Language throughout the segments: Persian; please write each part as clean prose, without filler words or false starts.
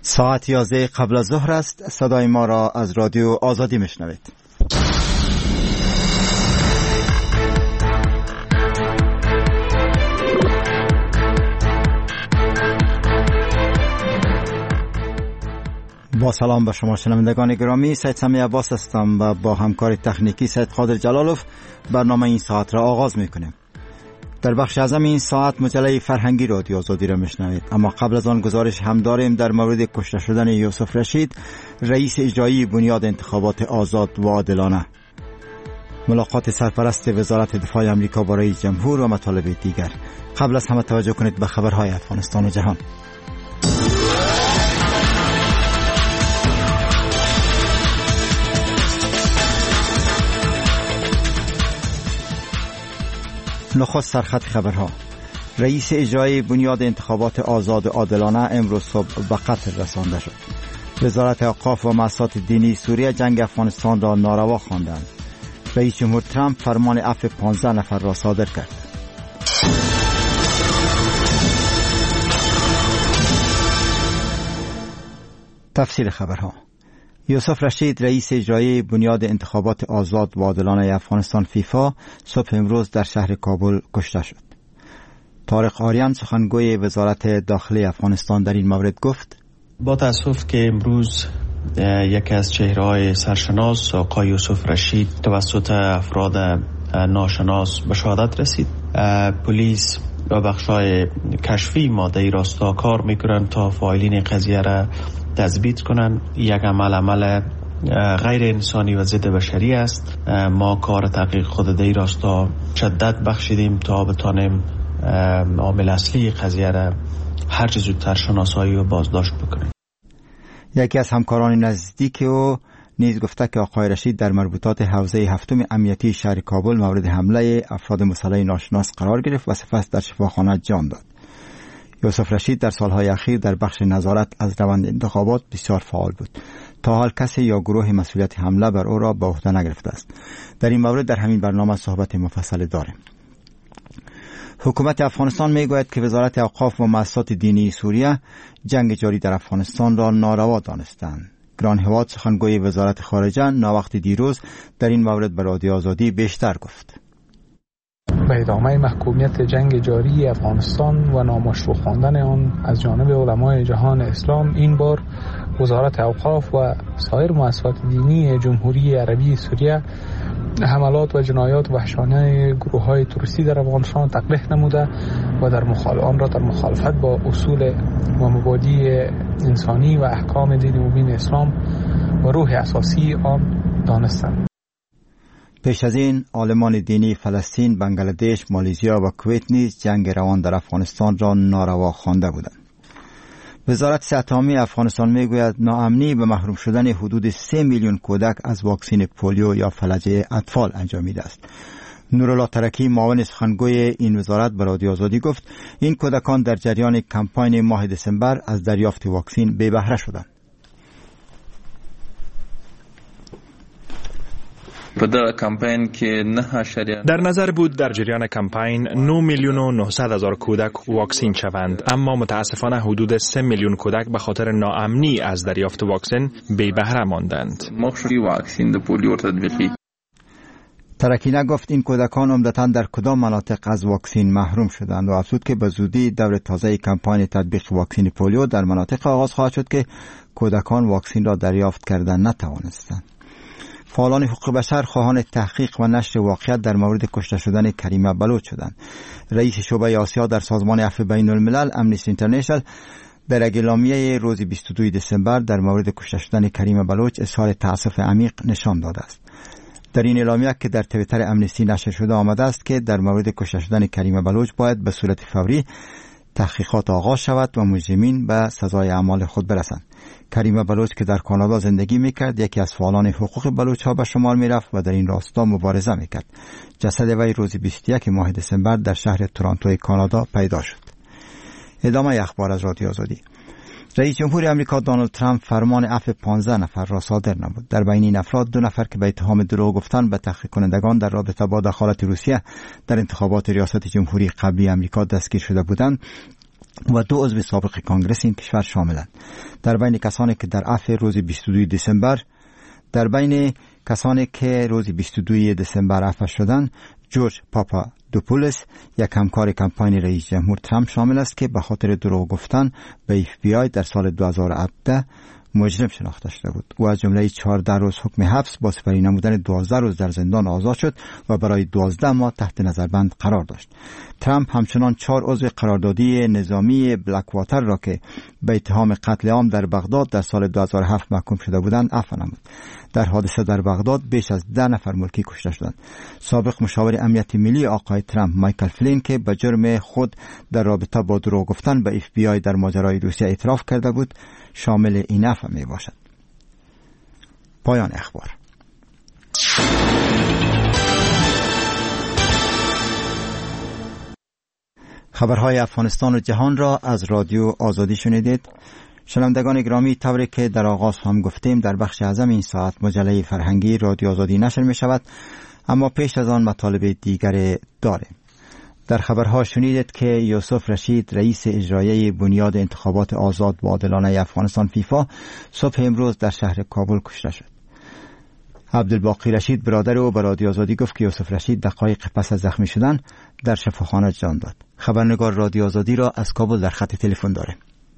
ساعت 11 قبل از ظهر است. صدای ما را از رادیو آزادی میشنوید. با سلام به شما شنوندگان گرامی، سید سمی عباس هستم و با همکار تکنیکی سید قادر جلالوف برنامه این ساعت را آغاز میکنیم. در بخش اعظم این ساعت مجله فرهنگی رادیو آزادی را میشنوید، اما قبل از آن گزارش هم داریم در مورد کشته شدن یوسف رشید، رئیس اجرایی بنیاد انتخابات آزاد و عادلانه، ملاقات سرپرست وزارت دفاع آمریکا با رئیس جمهور و مطالب دیگر. قبل از همه توجه کنید به خبرهای افغانستان و جهان. نخست سرخط خبرها. رئیس اجرایی بنیاد انتخابات آزاد و عادلانه امروز صبح به قتل رسانده شد. وزارت اوقاف و مؤسسات دینی سوریه جنگ افغانستان را ناروا خواندند. رئیس جمهور ترامپ فرمان عفو 15 نفر را صادر کرد. تفصیل خبرها. یوسف رشید، رئیس اجرایی بنیاد انتخابات آزاد و عادلانه افغانستان فیفا، صبح امروز در شهر کابل کشته شد. طارق آریان، سخنگوی وزارت داخلی افغانستان، در این مورد گفت: با تأسف که امروز یکی از چهره‌های سرشناس آقای یوسف رشید توسط افراد ناشناس به شهادت رسید. پلیس و بخش‌های کشفی ماده راستا کار می‌کنند تا فاعلین قضیه را تثبیت کنند. یک عمل غیر انسانی و ضد بشری است. ما کار تحقیق خود در راستا شدت بخشیدیم تا بتانیم عامل اصلی قضیه را هر چه زودتر شناسایی و بازداشت بکنیم. یکی از همکاران نزدیک او نیز گفته که آقای رشید در مربوطات حوزه هفتم امنیتی شهر کابل مورد حمله افراد مسلح ناشناس قرار گرفت و سپس در شفاخانه جان داد. یوسف رشید در سالهای اخیر در بخش نظارت از روند انتخابات بسیار فعال بود. تا حال کسی یا گروه مسئولیت حمله بر او را به عهده نگرفته است. در این مورد در همین برنامه صحبت مفصل داریم. حکومت افغانستان میگوید که وزارت اوقاف و مؤسسات دینی سوریه جنگ جاری در افغانستان را ناروا دانستند. گران هواد، سخنگوی وزارت خارجه، ناوقت دیروز در این مورد به رادیو آزادی بیشتر گفت. به ادامه محکومیت جنگ جاری افغانستان و نامشروع خواندن آن از جانب علمای جهان اسلام، این بار وزارت اوقاف و سایر مؤسسات دینی جمهوری عربی سوریه حملات و جنایات وحشیانه گروه‌های تروریستی در افغانستان تقبیح نموده و آن را در مخالفت با اصول و مبادی انسانی و احکام دین مبین اسلام و روح اساسی آن دانستند. پیش از این عالمان دینی فلسطین، بنگلادش، مالزیا و کویت نیز جنگ روان در افغانستان را ناروا خوانده بودند. وزارت صحت عامه افغانستان میگوید ناامنی به محروم شدن حدود 3 میلیون کودک از واکسن پولیو یا فلج اطفال انجامیده است. نورالله ترکی، معاون سخنگوی این وزارت، به رادیو آزادی گفت این کودکان در جریان کمپاین ماه دسامبر از دریافت واکسن بی بهره شدند. در نظر بود در جریان کمپین 9,900,000 کودک واکسین شوند، اما متاسفانه حدود 3 میلیون کودک به خاطر ناامنی از دریافت واکسن بی بهره ماندند. ترکی نگفت این کودکان عمدتاً در کدام مناطق از واکسن محروم شدند و افزود که به زودی دور تازه کمپاین تطبیق واکسن پولیو در مناطق آغاز خواهد شد که کودکان واکسن را دریافت کردن نتوانستند. فعالان حقوق بشر خواهان تحقیق و نشر واقعیت در مورد کشته شدن کریمه بلوچ شدند. رئیس شعبه آسیا در سازمان عفو بین الملل امنیستی اینترنشنال در اعلامیه روز 22 دسامبر در مورد کشته شدن کریمه بلوچ اظهار تأسف عمیق نشان داده است. در این اعلامیه که در توییتر امنیستی نشر شده آمده است که در مورد کشته شدن کریمه بلوچ باید به صورت فوری تحقیقات آغاز شود و مجرمین به سزای اعمال خود برسند. کریمه بلوچ که در کانادا زندگی میکرد یکی از فعالان حقوق بلوچ ها به شمار میرفت و در این راستا مبارزه میکرد. جسد وی روز 21 ماه دسامبر در شهر تورنتو کانادا پیدا شد. ادامه اخبار از رادیو آزادی. رئیس جمهور آمریکا دونالد ترامپ فرمان عفو 15 نفر را صادر نمود. در بین این افراد 2 نفر که به اتهام دروغ گفتن به تحقیق کنندگان در رابطه با دخالت روسیه در انتخابات ریاست جمهوری قبلی آمریکا دستگیر شده بودند و 2 عضو سابق کانگرس این کشور شاملند. در بین کسانی که در عفو روز 22 دسامبر عفو شدند، جورج پاپادوپولوس، یک همکار کمپاین رئیس جمهور ترامپ شامل است که به خاطر دروغ گفتن به FBI در سال 2017 مجرم شناخته شده بود. او از جمله 14 روز حکم حبس با سپری نمودن 12 روز در زندان آزاد شد و برای 12 ماه تحت نظربند قرار داشت. ترامپ همچنان 4 عضو قراردادی نظامی بلک واتر را که به اتهام قتل عام در بغداد در سال 2007 محکوم شده بودند عفو نمود. در حادثه در بغداد بیش از 10 نفر ملکی کشته شدند. سابق مشاور امنیت ملی آقای ترامپ مایکل فلین که به جرم خود در رابطه با دروغ گفتن به FBI در ماجرای روسیه اعتراف کرده بود شامل این عفو می باشد. پایان اخبار. خبرهای افغانستان و جهان را از رادیو آزادی شنیدید. شنوندگان گرامی، طوری که در آغاز هم گفتیم در بخش اعظم این ساعت مجله فرهنگی رادیو آزادی نشر می شود، اما پیش از آن مطالب دیگر داریم. در خبرها شنیدید که یوسف رشید رئیس اجرایی بنیاد انتخابات آزاد و عادلانه افغانستان فیفا صبح امروز در شهر کابل کشته شد. عبدالباقی رشید برادر او به رادیو آزادی گفت که یوسف رشید دقایق پس از زخمی شدن در شفاخانه جان داد. خبرنگار رادیو آزادی را از کابل در خط تلفن داریم.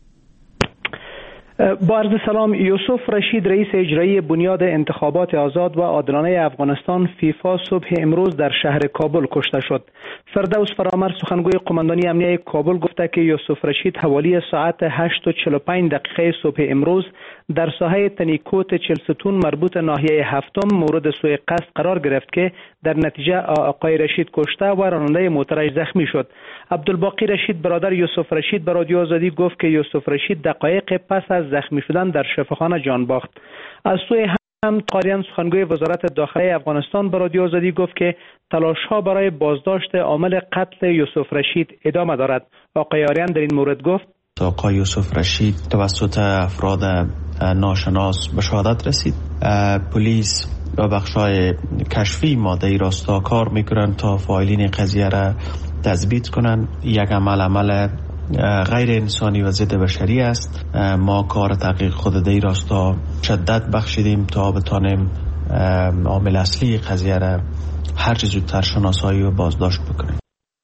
با عرض سلام، یوسف رشید رئیس اجرایی بنیاد انتخابات آزاد و عادلانه افغانستان فیفا صبح امروز در شهر کابل کشته شد. فردوس فرامرد سخنگوی قماندانی امنیه کابل گفته که یوسف رشید حوالی ساعت 8:45 صبح امروز در ساحه تنیکوت 40 ستون مربوط ناحیه هفتم مورد سوء قصد قرار گرفت که در نتیجه آقای رشید کشته و راننده موترش زخمی شد. عبدالباقی رشید برادر یوسف رشید به رادیو آزادی گفت که یوسف رشید دقایق پس از زخمی شدن در شفاخانه جان باخت. از سوی هم قاریان سخنگوی وزارت داخلی افغانستان به رادیو آزادی گفت که تلاش‌ها برای بازداشت عامل قتل یوسف رشید ادامه دارد. آقای آریان در این مورد گفت آقای یوسف رشید توسط افراد ناشناس به شهادت رسید. پلیس و بخش‌های کشفی ماده راستا کار میکنند تا فاعلین قضیه را تثبیت کنند. یک عمل غیر انسانی و ضد بشری است. ما کار تحقیق خود در راستا شدت بخشیدیم تا بتانیم عامل اصلی قضیه را هر چه زودتر شناسایی و بازداشت بکنیم.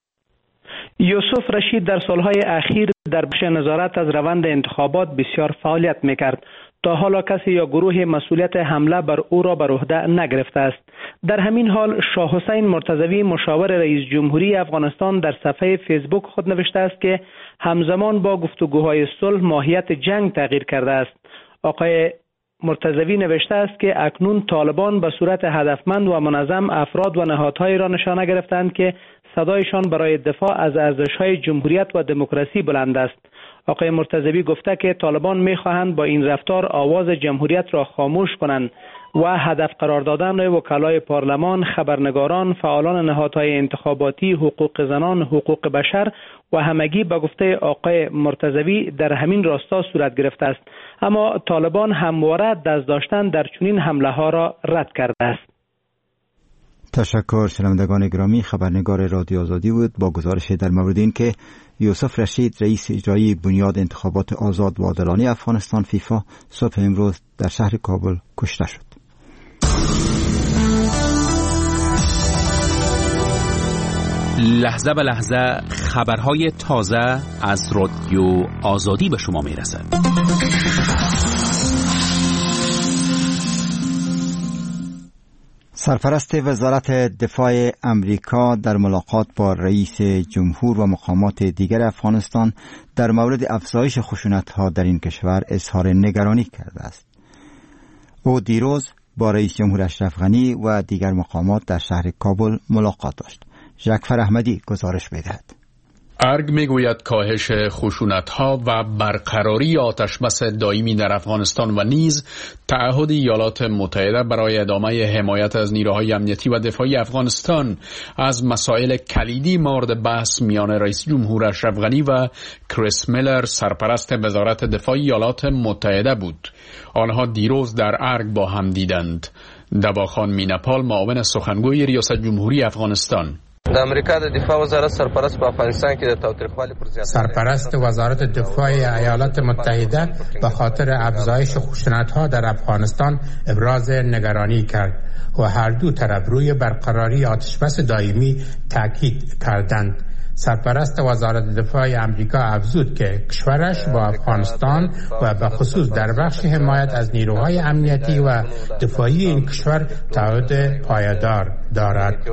یوسف رشید در سالهای اخیر در بخش نظارت از روند انتخابات بسیار فعالیت میکرد. تا حالا کسی یا گروه مسئولیت حمله بر او را بر عهده نگرفته است. در همین حال شاه حسین مرتضوی مشاور رئیس جمهوری افغانستان در صفحه فیسبوک خود نوشته است که همزمان با گفتگوهای صلح ماهیت جنگ تغییر کرده است. آقای مرتضوی نوشته است که اکنون طالبان به صورت هدفمند و منظم افراد و نهادهایی را نشانه گرفتند که صدایشان برای دفاع از ارزش‌های جمهوریت و دموکراسی بلند است. آقای مرتضوی گفته که طالبان می‌خواهند با این رفتار آواز جمهوریت را خاموش کنند و هدف قرار دادن وکلای پارلمان، خبرنگاران، فعالان نهادهای انتخاباتی، حقوق زنان، حقوق بشر و همگی به گفته آقای مرتضوی در همین راستا صورت گرفته است. اما طالبان همواره دست داشتن در چنین حمله‌ها را رد کرده است. تشکر. شنوندگان گرامی، خبرنگار رادیو آزادی بود با گزارش در مورد این که یوسف رشید رئیس اجرایی بنیاد انتخابات آزاد و عادلانه افغانستان فیفا صبح امروز در شهر کابل کشته شد. لحظه به لحظه خبرهای تازه از رادیو آزادی به شما میرسد. سرپرست وزارت دفاع امریکا در ملاقات با رئیس جمهور و مقامات دیگر افغانستان در مورد افزایش خشونت‌ها در این کشور اظهار نگرانی کرده است. او دیروز با رئیس جمهور اشرف غنی و دیگر مقامات در شهر کابل ملاقات داشت. جعفر احمدی گزارش می‌دهد. ارگ میگوید کاهش خشونت‌ها و برقراری آتشبس دائمی در افغانستان و نیز تعهد ایالات متحده برای ادامه حمایت از نیروهای امنیتی و دفاعی افغانستان از مسائل کلیدی مورد بحث میان رئیس جمهور اشرف غنی و کریس میلر سرپرست وزارت دفاع ایالات متحده بود. آنها دیروز در ارگ با هم دیدند. دباخان مینپال معاون سخنگوی ریاست جمهوری افغانستان: د امریکا د دفاع وزارت سرپرست په افغانستان کې د تاوتریخوالي پر ضد سرپرست وزارت دفاع ایالات متحده به خاطر افزایش خشونت‌ها در افغانستان ابراز نگرانی کرد و هر دو طرف روی برقراری آتشبس دائمی تاکید کردند. سرپرست وزارت دفاع آمریکا افزود که کشورش با افغانستان و به خصوص در بخش حمایت از نیروهای امنیتی و دفاعی این کشور تعهد پایدار دارد.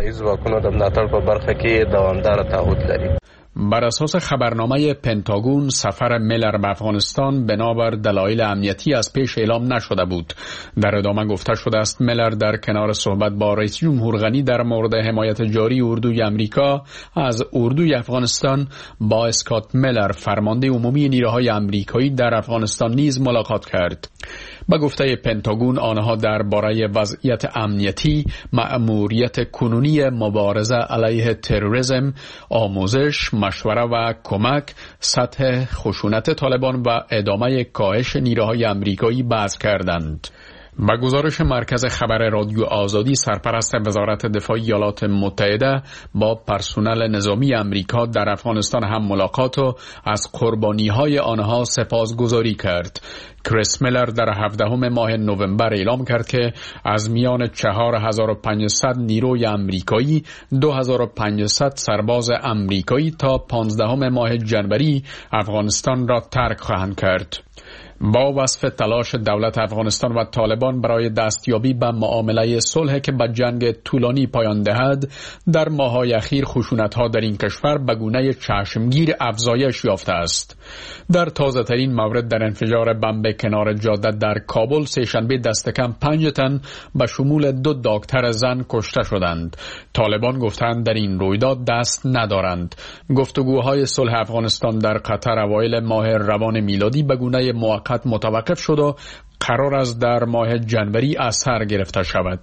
بر اساس خبرنامه پنتاگون سفر میلر به افغانستان بنابر دلایل امنیتی از پیش اعلام نشده بود. در ادامه گفته شده است میلر در کنار صحبت با رئیس جمهور غنی در مورد حمایت جاری اردوی امریکا از اردوی افغانستان با اسکات میلر فرمانده عمومی نیروهای امریکایی در افغانستان نیز ملاقات کرد. به گفته پنتاگون آنها درباره وضعیت امنیتی، مأموریت کنونی مبارزه علیه تروریسم، آموزش، مشوره و کمک، سطح خشونت طالبان و ادامه کاهش نیروهای امریکایی بحث کردند. با گزارش مرکز خبر رادیو آزادی، سرپرست وزارت دفاع ایالات متحده با پرسنل نظامی امریکا در افغانستان هم ملاقات و از قربانی‌های آنها سپاسگزاری کرد. کریس میلر در 17 ماه نوامبر اعلام کرد که از میان 4500 نیروی امریکایی 2500 سرباز امریکایی تا 15 ماه ژانویه افغانستان را ترک خواهند کرد. با وصف تلاش دولت افغانستان و طالبان برای دستیابی به معامله صلح که به جنگ طولانی پایان دهد، در ماه‌های اخیر خشونت‌ها در این کشور به گونه چشمگیر افزایش یافته است. در تازه‌ترین مورد در انفجار بمب کنار جاده در کابل سه‌شنبه دست کم 5 تن به شمول 2 دکتر زن کشته شدند. طالبان گفتند در این رویداد دست ندارند. گفتگوهای صلح افغانستان در قطر اوایل ماه روان میلادی به گونه موقت متوقف شد و قرار است در ماه ژانویه از سر گرفته شود.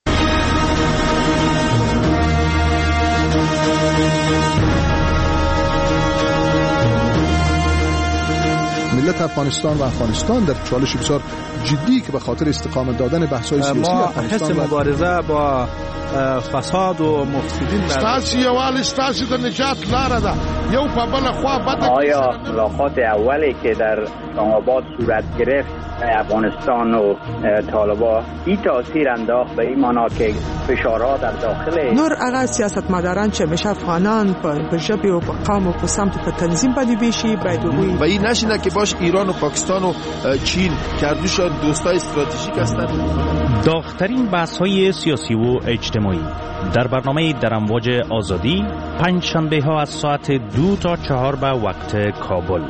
ملت افغانستان و افغانستان در چالش بسیار جدی که به خاطر استقامت دادن بحث‌های سیاسی افغانستان ما مبارزه با فساد و مفسدین ستاسو یوال ستاسو د نجات لاره ده یو په بل خوا بده. آیا ملاقات اولی که در اسلام آباد صورت گرفت افغانستان و طالبان این تاثیر انداخت به این معنا که فشارها در داخل نور هغه سیاستمداران چې مشه افغانان په ژبه او په قوم او په سمت په تنظیم باندې بشي باید وي و این نشینه که باش ایران و پاکستان و چین کردوشان دوستای استراتژیک هستند. داغ‌ترین بحث‌های سیاسی و اجتماعی در برنامه در امواج آزادی پنج شنبه ها از ساعت 2 تا 4 به وقت کابل.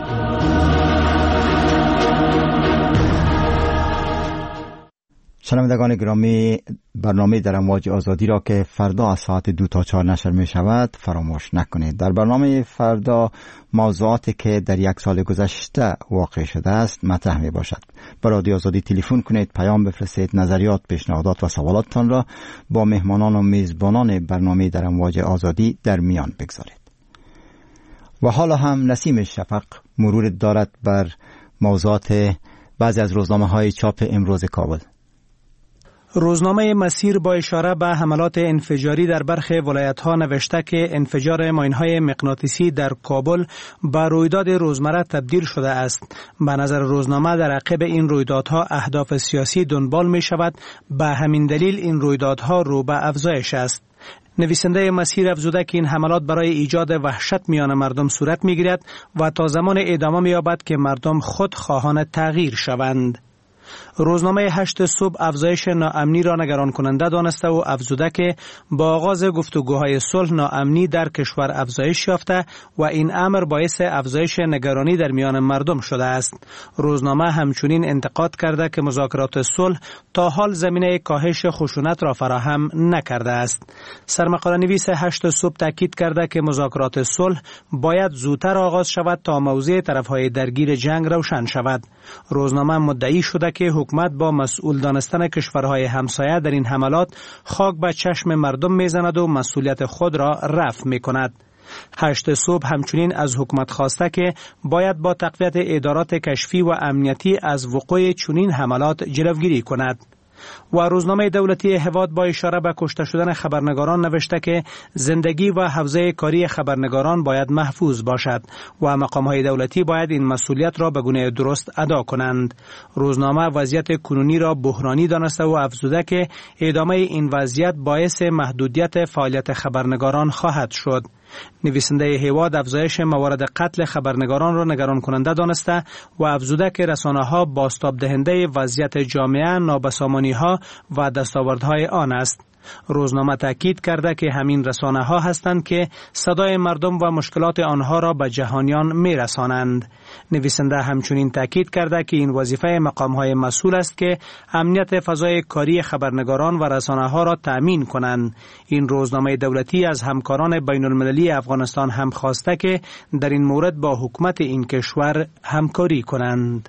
شنوندگان گرامی، برنامه در امواج آزادی را که فردا از ساعت 2 تا 4 نشر می شود فراموش نکنید. در برنامه فردا موضوعاتی که در 1 سال گذشته واقع شده است مطرح می باشد. به رادیو آزادی تلفن کنید، پیام بفرستید، نظریات، پیشنهادات و سوالاتتان را با مهمانان و میزبانان برنامه در امواج آزادی در میان بگذارید. و حالا هم نسیم شفق مرور دارد بر موضوعات بعضی از روزنامه‌های چاپ امروز کابل. روزنامه مسیر با اشاره به حملات انفجاری در برخی ولایت‌ها نوشته که انفجار ماین‌های مغناطیسی در کابل به رویداد روزمره تبدیل شده است. به نظر روزنامه در عقب این رویدادها اهداف سیاسی دنبال می‌شود، به همین دلیل این رویدادها رو به افزایش است. نویسنده مسیر افزوده که این حملات برای ایجاد وحشت میان مردم صورت می‌گیرد و تا زمان ادامه می‌یابد که مردم خود خواهان تغییر شوند. روزنامه 8 صبح افزایش ناامنی را نگران کننده دانسته و افزوده که با آغاز گفتگوهای صلح ناامنی در کشور افزایش یافته و این امر باعث افزایش نگرانی در میان مردم شده است. روزنامه همچنین انتقاد کرده که مذاکرات صلح تا حال زمینه کاهش خشونت را فراهم نکرده است. سرمقاله نویس 8 صبح تاکید کرده که مذاکرات صلح باید زودتر آغاز شود تا موضع طرفهای درگیر جنگ روشن شود. روزنامه مدعی شده که حکومت با مسئول دانستن کشورهای همسایه در این حملات خاک به چشم مردم میزند و مسئولیت خود را رفع میکند. 8 صبح همچنین از حکومت خواسته که باید با تقویت ادارات کشفی و امنیتی از وقوع چنین حملات جلوگیری کند. و روزنامه دولتی هواد با اشاره به کشته شدن خبرنگاران نوشته که زندگی و حوزه کاری خبرنگاران باید محفوظ باشد و مقام‌های دولتی باید این مسئولیت را به گونه درست ادا کنند. روزنامه وضعیت کنونی را بحرانی دانسته و افزوده که ادامه این وضعیت باعث محدودیت فعالیت خبرنگاران خواهد شد. نویسنده هواد افزایش موارد قتل خبرنگاران را نگران کننده دانسته و افزوده که رسانه‌ها بازتاب دهنده وضعیت جامعه، نابسامانی‌ها و دستاوردهای آن است. روزنامه تاکید کرده که همین رسانه‌ها هستند که صدای مردم و مشکلات آنها را به جهانیان می‌رسانند. نویسنده همچنین تاکید کرده که این وظیفه مقام‌های مسئول است که امنیت فضای کاری خبرنگاران و رسانه‌ها را تأمین کنند. این روزنامه دولتی از همکاران بین‌المللی افغانستان هم خواسته که در این مورد با حکومت این کشور همکاری کنند.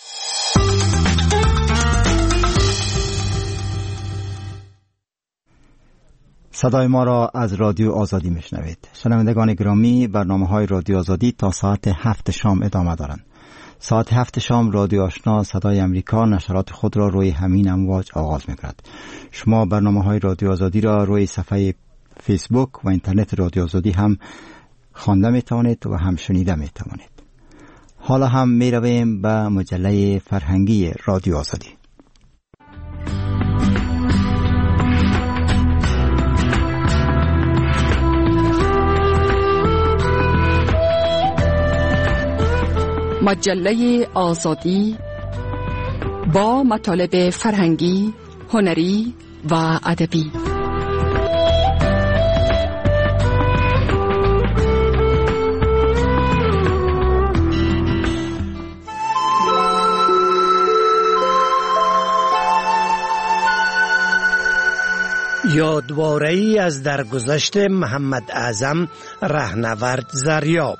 صدای ما را از رادیو آزادی میشنوید. شنوندگان گرامی، برنامه‌های رادیو آزادی تا ساعت 7 شام ادامه دارند. ساعت 7 شام رادیو آشنا صدای امریکا نشرات خود را روی همین امواج آغاز می‌کند. شما برنامه‌های رادیو آزادی را روی صفحه فیسبوک و اینترنت رادیو آزادی هم خوانده می‌توانید و هم شنیده می‌توانید. حالا هم می‌رویم به مجله فرهنگی رادیو آزادی. مجله آزادی با مطالب فرهنگی، هنری و ادبی. یادواره‌ای از درگذشت محمد اعظم رهنورد زریاب.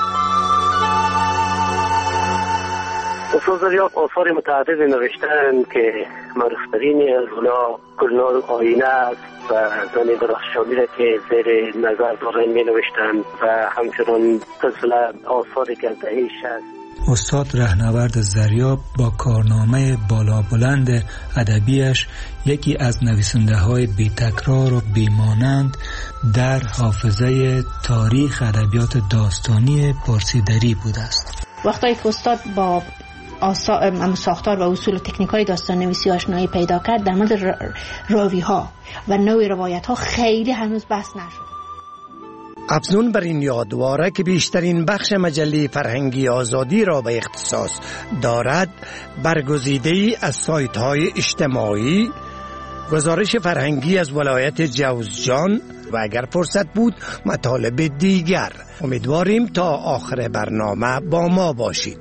استاد زریاب آثار متعدد نوشتند که معروفترین از اونا گلنار آینه است و زن درخشانی را که زیر نظر دارن می نوشتند و همچنان سلسله آثاری که از دهه 60. استاد رهنورد زریاب با کارنامه بالا بلند ادبیش یکی از نویسنده‌های بی تکرار و بیمانند در حافظه تاریخ ادبیات داستانی پرسیدری بوده است. وقتی که استاد با ساختار و اصول و تکنیک‌های داستان نویسی آشنایی پیدا کرد، در مورد راوی‌ها و نوع روایت‌ها خیلی هنوز بحث نشد. افزون بر این یادواره که بیشترین بخش مجله فرهنگی آزادی را به اختصاص دارد، برگزیده‌ای از سایت‌های اجتماعی، گزارش فرهنگی از ولایت جوزجان و اگر فرصت بود مطالب دیگر. امیدواریم تا آخر برنامه با ما باشید.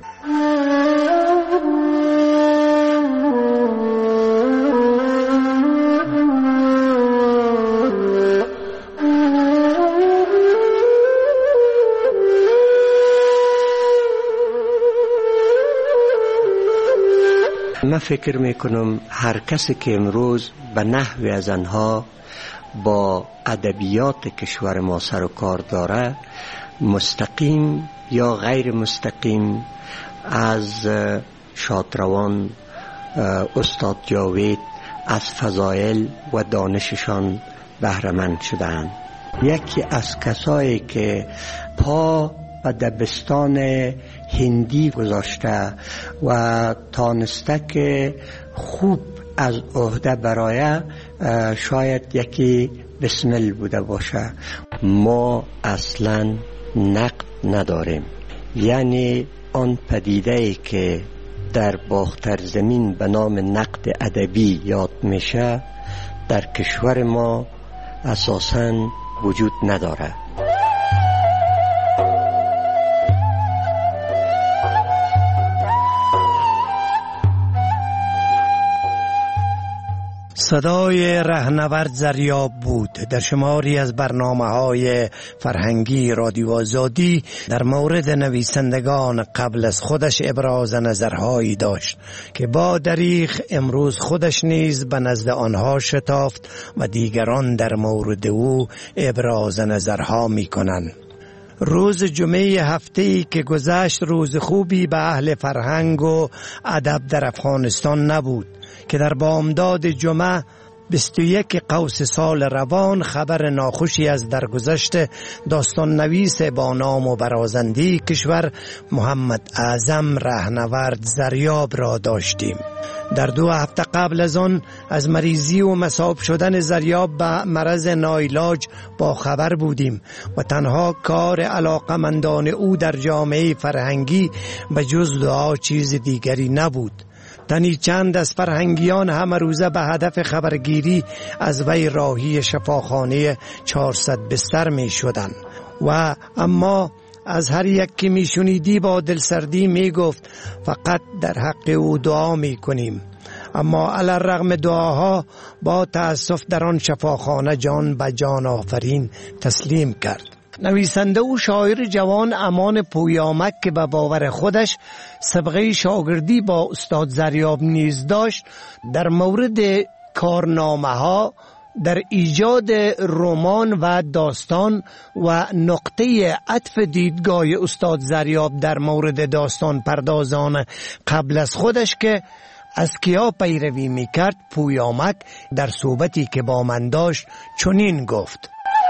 من فکر میکنم هر کسی که امروز به نحوی از آنها با ادبیات کشور ما سر و کار داره، مستقیم یا غیر مستقیم از شادروان، استاد جاوید، از فضایل و دانششان بهره‌مند شدند. یکی از کسایی که پا و دبستان هندی گذاشته و تانسته که خوب از عهده برای شاید یکی بسمل بوده باشه. ما اصلا نقد نداریم، یعنی آن پدیده‌ای که در باختر زمین به نام نقد ادبی یاد میشه در کشور ما اساساً وجود نداره. صدای رهنورد زریاب بود در شماری از برنامه‌های فرهنگی رادیو آزادی. در مورد نویسندگان قبل از خودش ابراز نظرهایی داشت که با دریغ امروز خودش نیز به نزد آنها شتافت و دیگران در مورد او ابراز نظرها می‌کنند. روز جمعه هفته‌ای که گذشت روز خوبی به اهل فرهنگ و ادب در افغانستان نبود که در بامداد جمعه 21 قوس سال روان خبر ناخوشی از درگذشت داستان نویس با نام و برازنده کشور محمد اعظم رهنورد زریاب را داشتیم. در 2 هفته قبل از آن از مریضی و مصاب شدن زریاب به مرض ناعلاج با خبر بودیم و تنها کار علاقمندان او در جامعه فرهنگی به جز دعا چیز دیگری نبود. تنی چند از فرهنگیان همه روزه به هدف خبرگیری از وی راهی شفاخانه 400 بستر می شدن و اما از هر یک که می شنیدی با دلسردی می گفت فقط در حق او دعا می کنیم. اما علی الرغم دعاها با تأسف در آن شفاخانه جان به جان آفرین تسلیم کرد. نویسنده و شاعر جوان امان پویامک که به باور خودش سابقه شاگردی با استاد زریاب نیز داشت، در مورد کارنامه ها در ایجاد رمان و داستان و نقطه عطف دیدگاه استاد زریاب در مورد داستان پردازان قبل از خودش که از کیا پیروی میکرد، پویامک در صحبتی که با من داشت چنین گفت: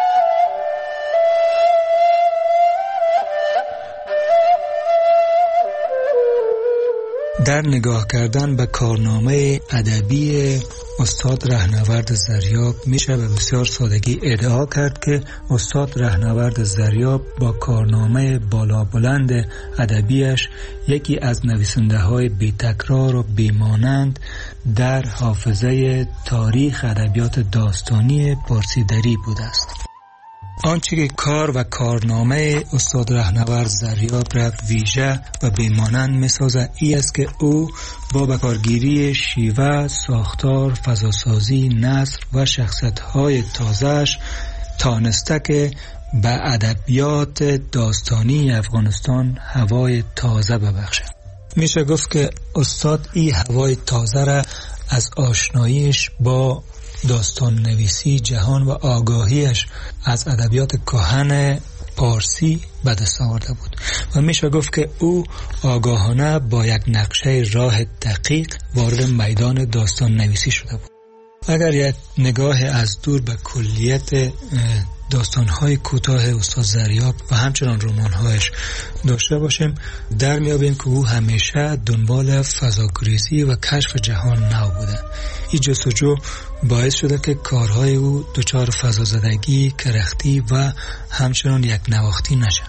در نگاه کردن به کارنامه ادبی استاد رهنورد زریاب میشه به بسیار سادگی ادعا کرد که استاد رهنورد زریاب با کارنامه بالا بلند ادبیش یکی از نویسنده های بی تکرار و بیمانند در حافظه تاریخ ادبیات داستانی پارسی دری بوده است. آنچه که کار و کارنامه استاد رهنورد زریاب را ویژه و بیمانند می‌سازد این است که او با بکارگیری شیوه، ساختار، فضاسازی، نثر و شخصیت‌های تازه‌اش تانسته که به ادبیات داستانی افغانستان هوای تازه ببخشد. میشه گفت که استاد این هوای تازه را از آشناییش با داستان نویسی جهان و آگاهیش از ادبیات کهن پارسی به دست آورده بود و میشه گفت که او آگاهانه با یک نقشه راه دقیق وارد میدان داستان نویسی شده بود. اگر یک نگاه از دور به کلیت داستان‌های کوتاه استاد زریاب و همچنان رمان‌هایش داشته باشیم، در میابیم که او همیشه دنبال فضاگریزی و کشف جهان نو بوده. این جستجو باعث شده که کارهای او دچار فضازدگی، کرختی و همچنان یک نواختی نشه.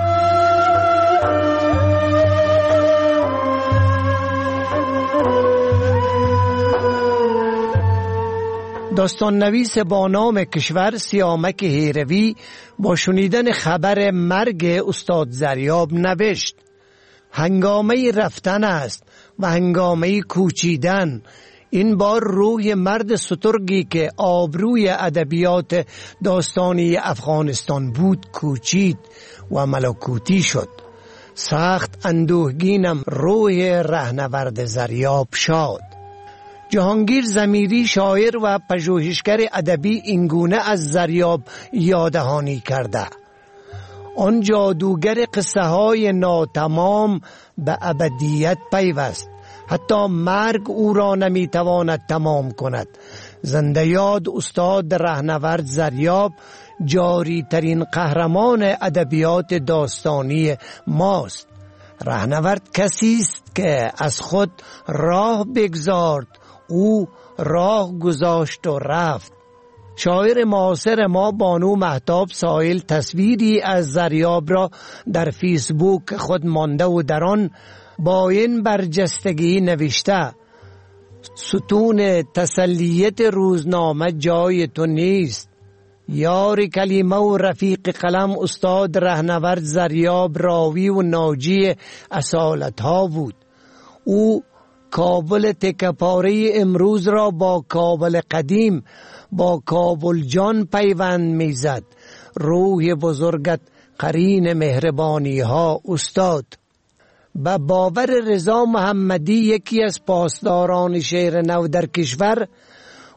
داستان نویس با نام کشور سیامک هیروی با شنیدن خبر مرگ استاد زریاب نوشت: هنگامه رفتن است و هنگامه کوچیدن. این بار روی مرد سترگی که آبروی ادبیات داستانی افغانستان بود کوچید و ملکوتی شد. سخت اندوهگینم روی رهنورد زریاب شاد. جهانگیر زمیری شاعر و پژوهشگر ادبی اینگونه از زریاب یاددهانی کرده: آن جادوگر قصه های ناتمام به ابدیت پیوست، حتی مرگ او را نمیتواند تمام کند. زنده یاد استاد رهنورد زریاب جاری ترین قهرمان ادبیات داستانی ماست. رهنورد کسی است که از خود راه بگذارد، او راه گذاشت و رفت. شاعر معاصر ما بانو مهتاب سائل تصویری از زریاب را در فیسبوک خود مانده و در آن با این برجستگی نوشته: ستون تسلیت روزنامه جای تو نیست. یار کلمه و رفیق قلم استاد رهنورد زریاب راوی و ناجی اصالت ها بود. او کابل تکپاره امروز را با کابل قدیم، با کابل جان پیوند میزد. روح بزرگت قرین مهربانی ها استاد. به باور رضا محمدی یکی از پاسداران شعر نو در کشور،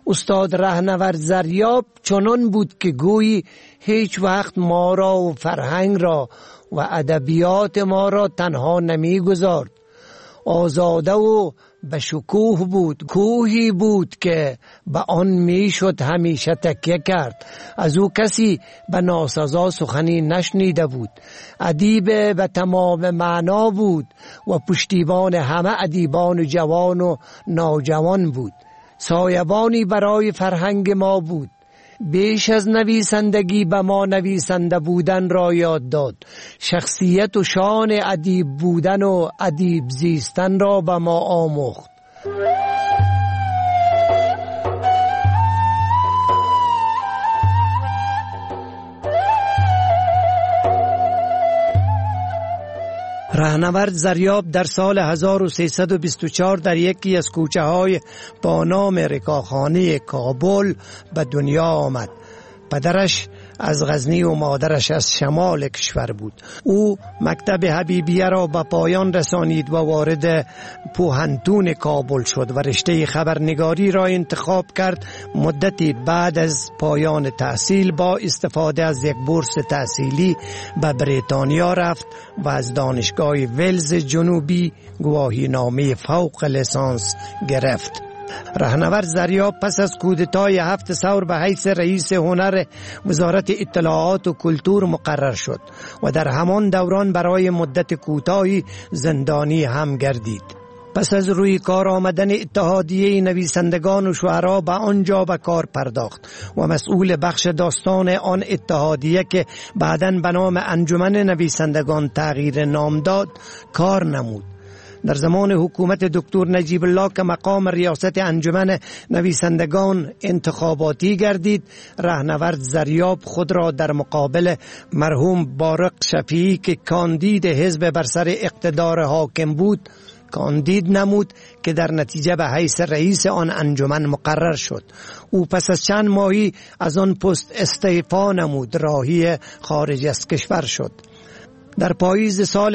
استاد رهنورد زریاب چنان بود که گویی هیچ وقت ما را و فرهنگ را و ادبیات ما را تنها نمی گذارد. آزاده و به شکوه بود، کوهی بود که به آن میشد همیشه تکیه کرد. از او کسی به ناسزا سخنی نشنیده بود. ادیب به تمام معنا بود و پشتیبان همه ادیبان جوان و نوجوان بود. سایبانی برای فرهنگ ما بود. بیش از نویسندگی به ما نویسنده بودن را یاد داد. شخصیت و شان ادیب بودن و ادیب زیستن را به ما آموخت. رهنورد زریاب در سال 1324 در یکی از کوچه های با نام رکاخانه کابل به دنیا آمد. پدرش از غزنی و مادرش از شمال کشور بود. او مکتب حبیبیه را به پایان رسانید و وارد پوهنتون کابل شد و رشته خبرنگاری را انتخاب کرد. مدتی بعد از پایان تحصیل با استفاده از یک بورس تحصیلی به بریتانیا رفت و از دانشگاه ولز جنوبی گواهی نامه فوق لیسانس گرفت. رهنورد زریاب پس از کودتای 7 ثور به حیث رئیس هنر وزارت اطلاعات و کلتور مقرر شد و در همان دوران برای مدت کوتاهی زندانی هم گردید. پس از روی کار آمدن اتحادیه نویسندگان و شعرا به آنجا به کار پرداخت و مسئول بخش داستان آن اتحادیه که بعداً به نام انجمن نویسندگان تغییر نام داد کار نمود. در زمان حکومت دکتر نجیب الله که مقام ریاست انجمن نویسندگان انتخاباتی گردید، رهنورد زریاب خود را در مقابل مرحوم بارق شفیعی که کاندید حزب بر سر اقتدار حاکم بود کاندید نمود که در نتیجه به حیث رئیس آن انجمن مقرر شد. او پس از چند ماهی از آن پست استعفا نمود، راهی خارج از کشور شد. در پاییز سال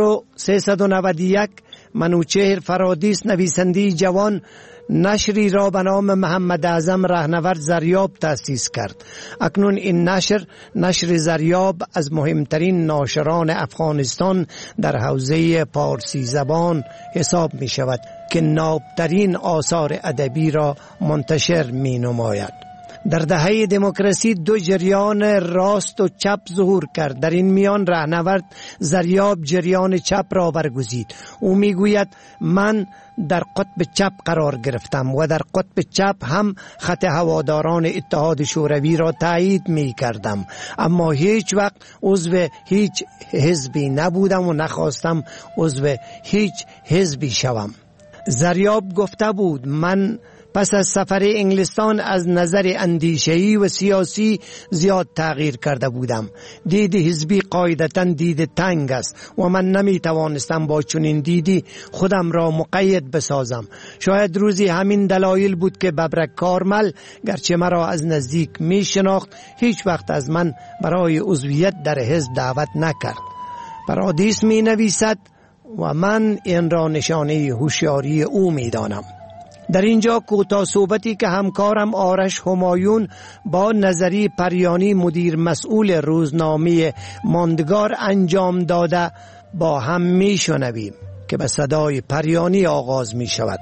1391 منوچهر فرادیس نویسنده جوان نشری را به نام محمد اعظم رهنورد زریاب تأسیس کرد. اکنون این نشر زریاب از مهمترین ناشران افغانستان در حوزه پارسی زبان حساب می شود که نابترین آثار ادبی را منتشر می نماید. در دهه دموکراسی 2 جریان راست و چپ ظهور کرد. در این میان رهنورد زریاب جریان چپ را برگزید. او میگوید من در قطب چپ قرار گرفتم و در قطب چپ هم خط هواداران اتحاد شوروی را تایید می کردم، اما هیچ وقت عضو هیچ حزبی نبودم و نخواستم عضو هیچ حزبی شوم. زریاب گفته بود من پس از سفر انگلستان از نظر اندیشه‌ای و سیاسی زیاد تغییر کرده بودم. دید حزبی قاعدتاً دید تنگ است و من نمی توانستم با چنین دیدی خودم را مقید بسازم. شاید روزی همین دلایل بود که ببرک کارمل گرچه مرا از نزدیک می شناخت هیچ وقت از من برای عضویت در حزب دعوت نکرد. پرادیس می نویسد و من این را نشانه هوشیاری او می دانم. در اینجا کوتاه صحبتی که همکارم آرش همایون با نظری پریانی مدیر مسئول روزنامه ماندگار انجام داده با هم می شنویم که به صدای پریانی آغاز می شود.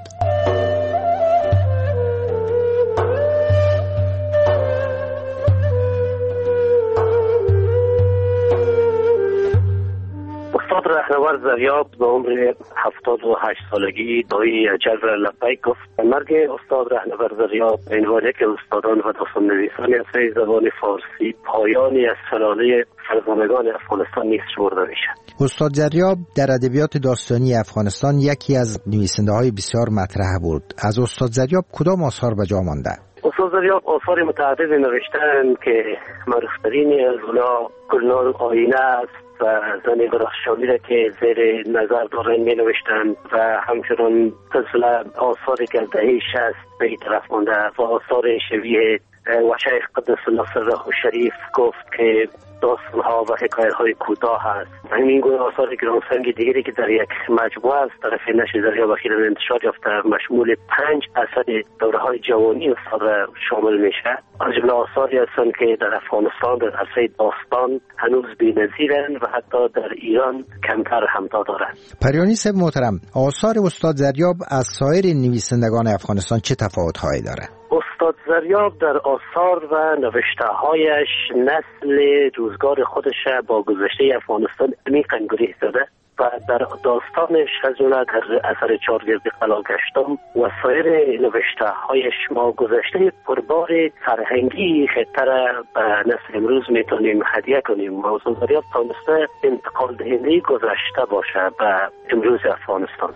رهنورد زریاب به عمر 78 سالگی دایی اجل را لبیک گفت. مرگ استاد رهنورد زریاب عنوان که استادان و داستان نویسان اصلی زبان فارسی پایانی از سلاله فرزانگان افغانستان نیست شمرده میشد. استاد زریاب در ادبیات داستانی افغانستان یکی از نویسنده های بسیار مطرح بود. از استاد زریاب کدام آثار به جا مانده؟ استاد زریاب آثار متعدد نوشتن که معروفترین از اونا گلنار آینه است و زن درخشانی را که زیر نظر دارن می نوشتن و همچنان سلسله آثاری که از دهه 60 به این طرف مانده و آثار شبیه و شیخ قدس الله سره شریف گفت که داستان‌ها و حکایت‌های کوتاه است. همین گونه آثار گرانسنگ دیگری که در یک مجموعه از طرف نشر ذریعه اخیراً انتشار یافته مشمول 5 اثر دوره‌های جوانی استاد شامل میشه. از جمله آثاری هستند که در افغانستان در عرصه داستان هنوز بی‌نظیرند و حتی در ایران کمتر همتا دارند. پریانی صاحب محترم، آثار استاد ذریاب از سایر نویسندگان افغانستان چه تفاوت‌هایی داره؟ استاد ذریاب در آثار و نوشته‌هایش نسل روزگار خودش با گذشته افغانستان عمیقاً گریه داده و در داستانش از جمله در اثر چارگرد قلاگشتم و سایر نوشته‌هایش ما گذشته پربار فرهنگی خطه را به نسل امروز میتونیم هدیه کنیم. استاد ذریاب تانسته انتقال دهنده گذشته باشه به امروز افغانستان.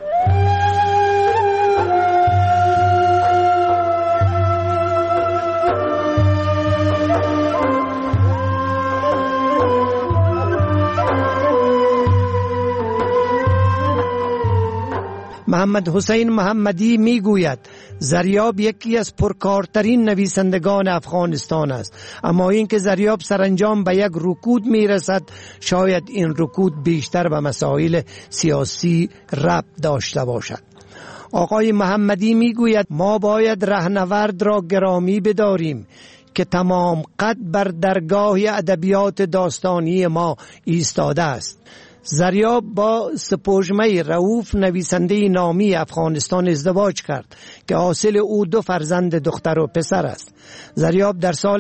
محمد حسین محمدی میگوید ذریاب یکی از پرکارترین نویسندگان افغانستان است، اما اینکه ذریاب سرانجام به یک رکود میرسد شاید این رکود بیشتر به مسائل سیاسی ربط داشته باشد. آقای محمدی میگوید ما باید رهنورد را گرامی بداریم که تمام قد بر درگاه ادبیات داستانی ما ایستاده است. ذریاب با سپوږمۍ رؤوف نویسنده نامی افغانستان ازدواج کرد که حاصل او 2 فرزند دختر و پسر است. ذریاب در سال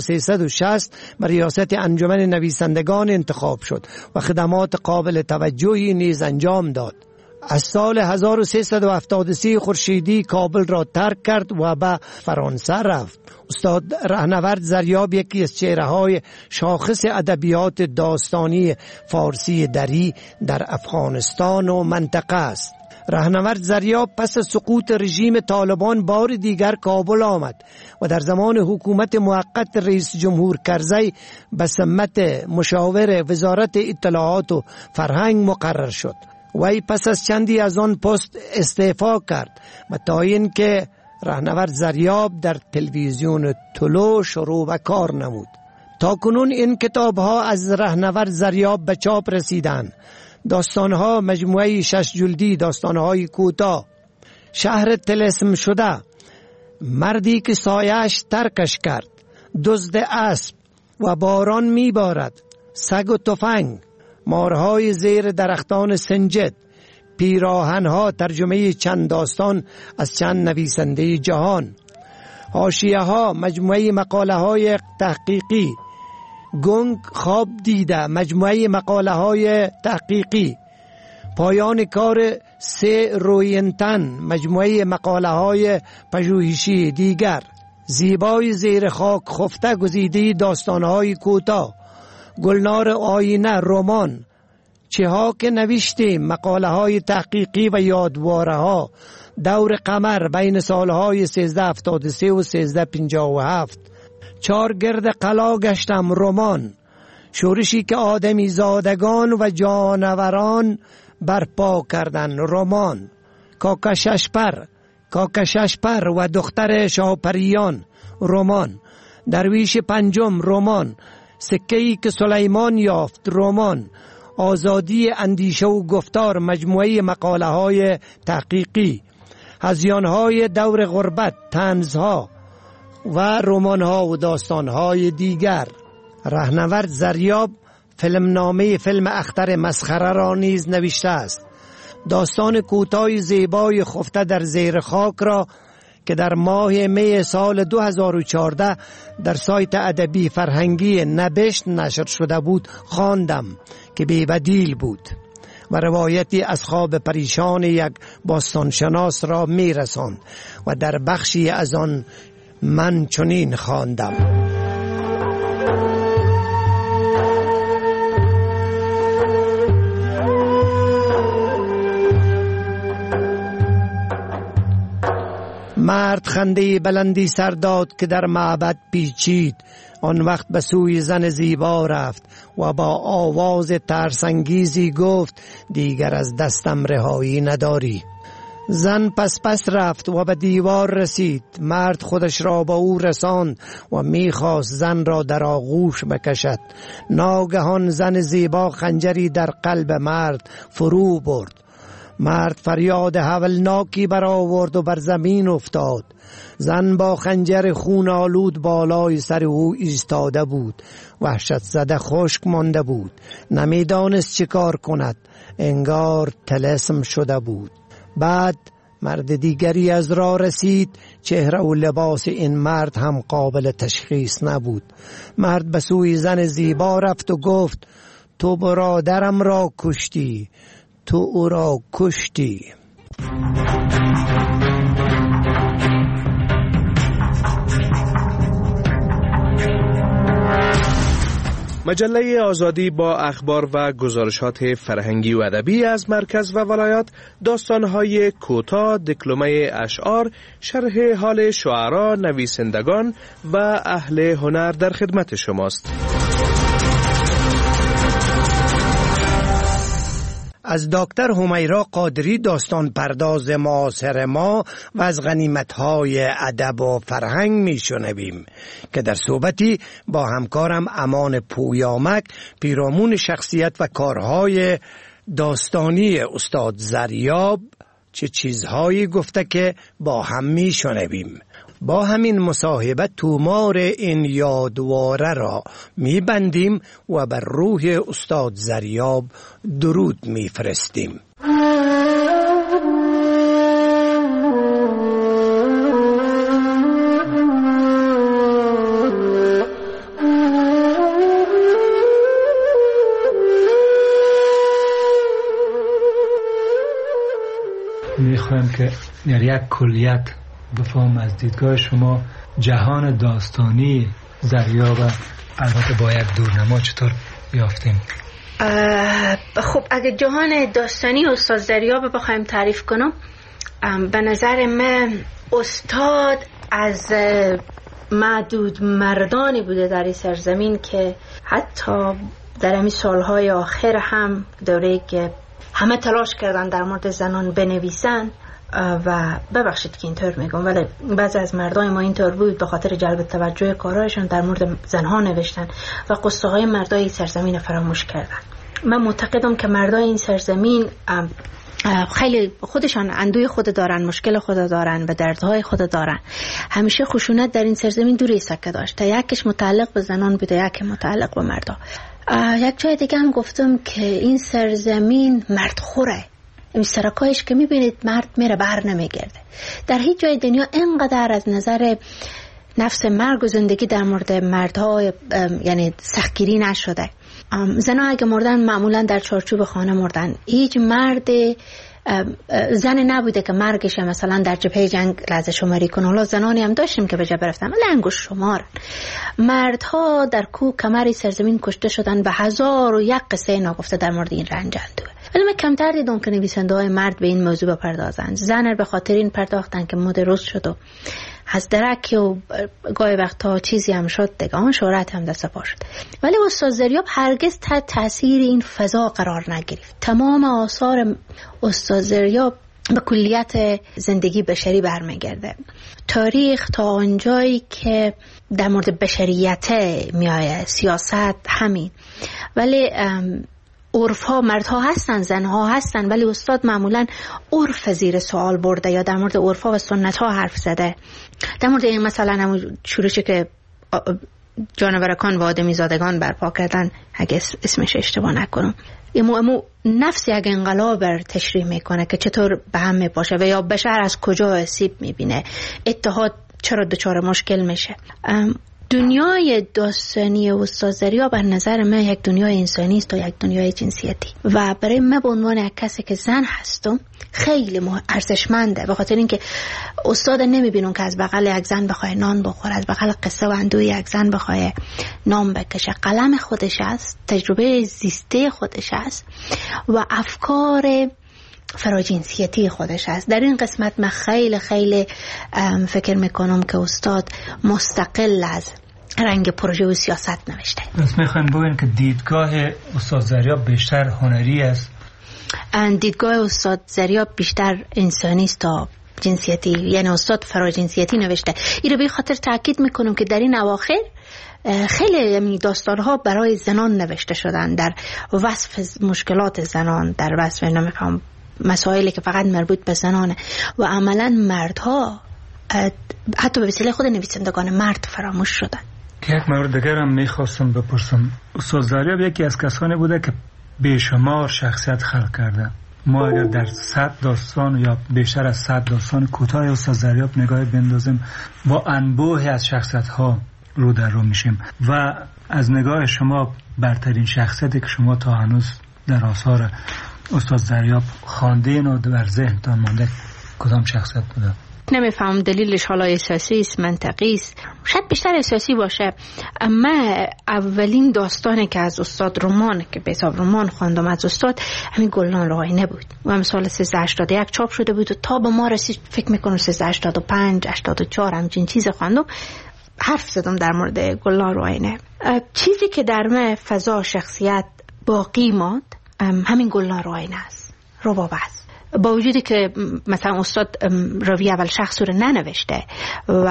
1360 به ریاست انجمن نویسندگان انتخاب شد و خدمات قابل توجهی نیز انجام داد. از سال 1373 خورشیدی کابل را ترک کرد و به فرانسه رفت. استاد رهنورد ذریاب یکی از چهره‌های شاخص ادبیات داستانی فارسی دری در افغانستان و منطقه است. رهنورد ذریاب پس از سقوط رژیم طالبان بار دیگر کابل آمد و در زمان حکومت موقت رئیس جمهور کرزی به سمت مشاور وزارت اطلاعات و فرهنگ مقرر شد. وی پس از چندی از آن پست استعفا کرد و تا اینکه رهنورد ذریاب در تلویزیون طلوع شروع به کار نمود. تا کنون این کتاب ها از رهنورد ذریاب به چاپ رسیدند. داستان ها مجموعه 6 جلدی، داستان های کوتاه: شهر طلسم شده، مردی که سایش ترکش کرد، دزد اسب و باران میبارد، سگ و تفنگ، مارهای زیر درختان سنجد، پیراهنها، ترجمه چند داستان از چند نویسنده جهان، حاشیه ها، مجموعه مقاله های تحقیقی، گنگ خواب دیده، مجموعه مقاله های تحقیقی، پایان کار 3 روینتن، مجموعه مقاله های پژوهشی دیگر، زیبای زیر خاک خفته، گزیده داستان های کوتاه، گلنار آینه، رمان، چه ها که نوشتیم، مقاله های تحقیقی و یادواره ها، دور قمر بین سالهای 1373 و 1357، 4 گرد قلا گشتم، رمان، شورشی که آدمی زادگان و جانوران برپا کردن، رمان، کاکششپر و دختر شاپریان، رمان، درویش پنجم، رمان، سکه‌ای که سلیمان یافت، رمان، آزادی اندیشه و گفتار، مجموعه مقاله های تحقیقی، هذیان‌های دور غربت، طنزها و رمان‌ها و داستان‌های دیگر. رهنورد ذریاب فیلمنامه فیلم اختر مسخره را نیز نوشته است. داستان کوتاه زیبای خفته در زیر خاک را که در ماه می سال 2014 در سایت ادبی فرهنگی نبشت نشر شده بود خواندم که بی‌بدیل بود و روایتی از خواب پریشان یک باستانشناس را می‌رساند و در بخشی از آن من چنین خواندم: مرد خنده بلندی سر داد که در معبد پیچید، آن وقت به سوی زن زیبا رفت و با آواز ترسانگیزی گفت دیگر از دستم رهایی نداری. زن پس رفت و به دیوار رسید. مرد خودش را با او رساند و میخواست زن را در آغوش بکشد. ناگهان زن زیبا خنجری در قلب مرد فرو برد. مرد فریاد هولناکی برآورد و بر زمین افتاد. زن با خنجر خون آلود بالای سر او ایستاده بود. وحشت زده خشک مانده بود. نمیدانست چه کار کند. انگار طلسم شده بود. بعد مرد دیگری از راه رسید. چهره و لباس این مرد هم قابل تشخیص نبود. مرد به سوی زن زیبا رفت و گفت تو برادرم را کشتی، تو او را کشتی. مجله آزادی با اخبار و گزارشات فرهنگی و ادبی از مرکز و ولایات، داستان‌های کوتاه، دکلمه اشعار، شرح حال شعرا، نویسندگان و اهل هنر در خدمت شماست. از دکتر همیرا قادری داستان پرداز معاصر ما و از غنیمت‌های ادب و فرهنگ میشنویم که در صحبتی با همکارم امان پویامک پیرامون شخصیت و کارهای داستانی استاد زریاب چه چیزهایی گفته که با هم میشنویم. با همین مصاحبه تومار این یادواره را میبندیم و بر روح استاد زریاب درود میفرستیم. میخوایم که در یک کلیت بفهم از دیدگاه شما جهان داستانی زریاب و البته با یک دورنما چطور یافتیم؟ خب اگه جهان داستانی استاد زریاب بخوایم تعریف کنم، به نظر من استاد از معدود مردانی بوده در این سرزمین که حتی در همین سالهای آخر هم دوره که همه تلاش کردن در مورد زنان بنویسن و ببخشید که اینطور میگم ولی بعضی از مردای ما اینطور بود به خاطر جلب توجه کارهایشان در مورد زنها نوشتن و قصه های مردای سرزمین فراموش کردن. من معتقدم که مردای این سرزمین خیلی خودشان اندوی خود دارن، مشکل خود دارن و دردهای خود دارن. همیشه خشونت در این سرزمین دوری سکه داشته، یکیش متعلق به زنان بوده، یکی متعلق به مردا. یک جای دیگه هم گفتم که این سرزمین مردخوره. این سرکایش که میبینید مرد میره بر نمیگرده. در هیچ جای دنیا اینقدر از نظر نفس مرگ و زندگی در مورد مردها یعنی سختگیری نشده. زنها اگه مردن معمولا در چارچوب خانه مردن. هیچ مرد زن نبوده که مرگش مثلا در جبهه جنگ لحظه شماری کنه. حالا زنانی هم داشتیم که به جبهه رفتن ولی انگشت شمار. مردها در کوه کمری سرزمین کشته شدن به 1001 قصه ناگفته در مورد این رنج اندوه. ولی من کمتر دیدم که نویسنده های مرد به این موضوع بپردازند. زن به خاطر این پرداختن که مد روز شد و از درک و گاهی وقتا چیزی هم شد دیگه آن شهرت هم دست پا شد. ولی استاد زریاب هرگز تحت تاثیر این فضا قرار نگرفت. تمام آثار استاد زریاب به کلیت زندگی بشری برمیگرده. تاریخ تا آنجایی که در مورد بشریت میآید، سیاست همین. ولی عرف ها مردها هستن، زنها هستن، ولی استاد معمولا عرف زیر سوال برده یا در مورد عرف ها و سنت ها حرف زده. در مورد این مثلا همون شورشی که جانورکان و آدمی زادگان برپا کردن اگه اسمش اشتباه نکنم، امو نفسی اگه انقلاب تشریح میکنه که چطور به هم میپاشه و یا بشر از کجا آسیب میبینه، اتحاد چرا دچار مشکل میشه. دنیای داستانی استاد زریاب به نظر من یک دنیای انسانی است و یک دنیای جنسیتی و برای من به عنوان یک کسی که زن هستم خیلی ارزشمنده، به خاطر اینکه استاد نمیبینم که از بغل یک زن بخواه نان بخوره، از بغل قصه و اندوی یک زن بخواه نام بکشه. قلم خودش است، تجربه زیسته خودش است و افکار فراجنسیتی خودش است. در این قسمت من خیلی فکر میکنم که استاد مستقل از رنگ پروژه و سیاست نوشته. بس میخوایم بگویم که دیدگاه استاد زریاب بیشتر هنری است. دیدگاه استاد زریاب بیشتر انسانی است تا جنسیتی، یعنی استاد فراجنسیتی نوشته. این رو به خاطر تاکید میکنم که در این اواخر خیلی داستانها برای زنان نوشته شدن، در وصف مشکلات زنان، در وصف نمیخوام مسائلی که فقط مربوط به زنانه و عملا مردها حتی به وسیله خود نویسندگان مرد فراموش شدن. یک مورد دیگر هم میخواستم بپرسم. استاد زریاب یکی از کسانی بوده که بیشمار شخصیت خلق کرده. ما اگر در 100 داستان یا بیشتر از 100 داستان کوتاه استاد زریاب نگاه بندازیم با انبوهی از شخصیت ها رو در رو میشیم. و از نگاه شما برترین شخصیتی که شما تا هنوز در آثار استاد زریاب خواندین و در ذهنتان مانده کدام شخصیت بوده؟ نمیفهم دلیلش، حالا احساسی است، منطقی است، شاید بیشتر احساسی باشه. اما اولین داستانی که از استاد رمان که به حساب رمان خواندم از استاد همین گلنار آینه بود و هم سال 1381 چاپ شده بود و تا به ما رسید فکر میکنم 1385 84 همچین چیز خواندم. حرف زدم در مورد گلنار آینه. چیزی که در من فضا شخصیت باقی ماند همین گلنار آینه است، رباب است. با وجودی که مثلا استاد راوی اول شخص رو ننوشته و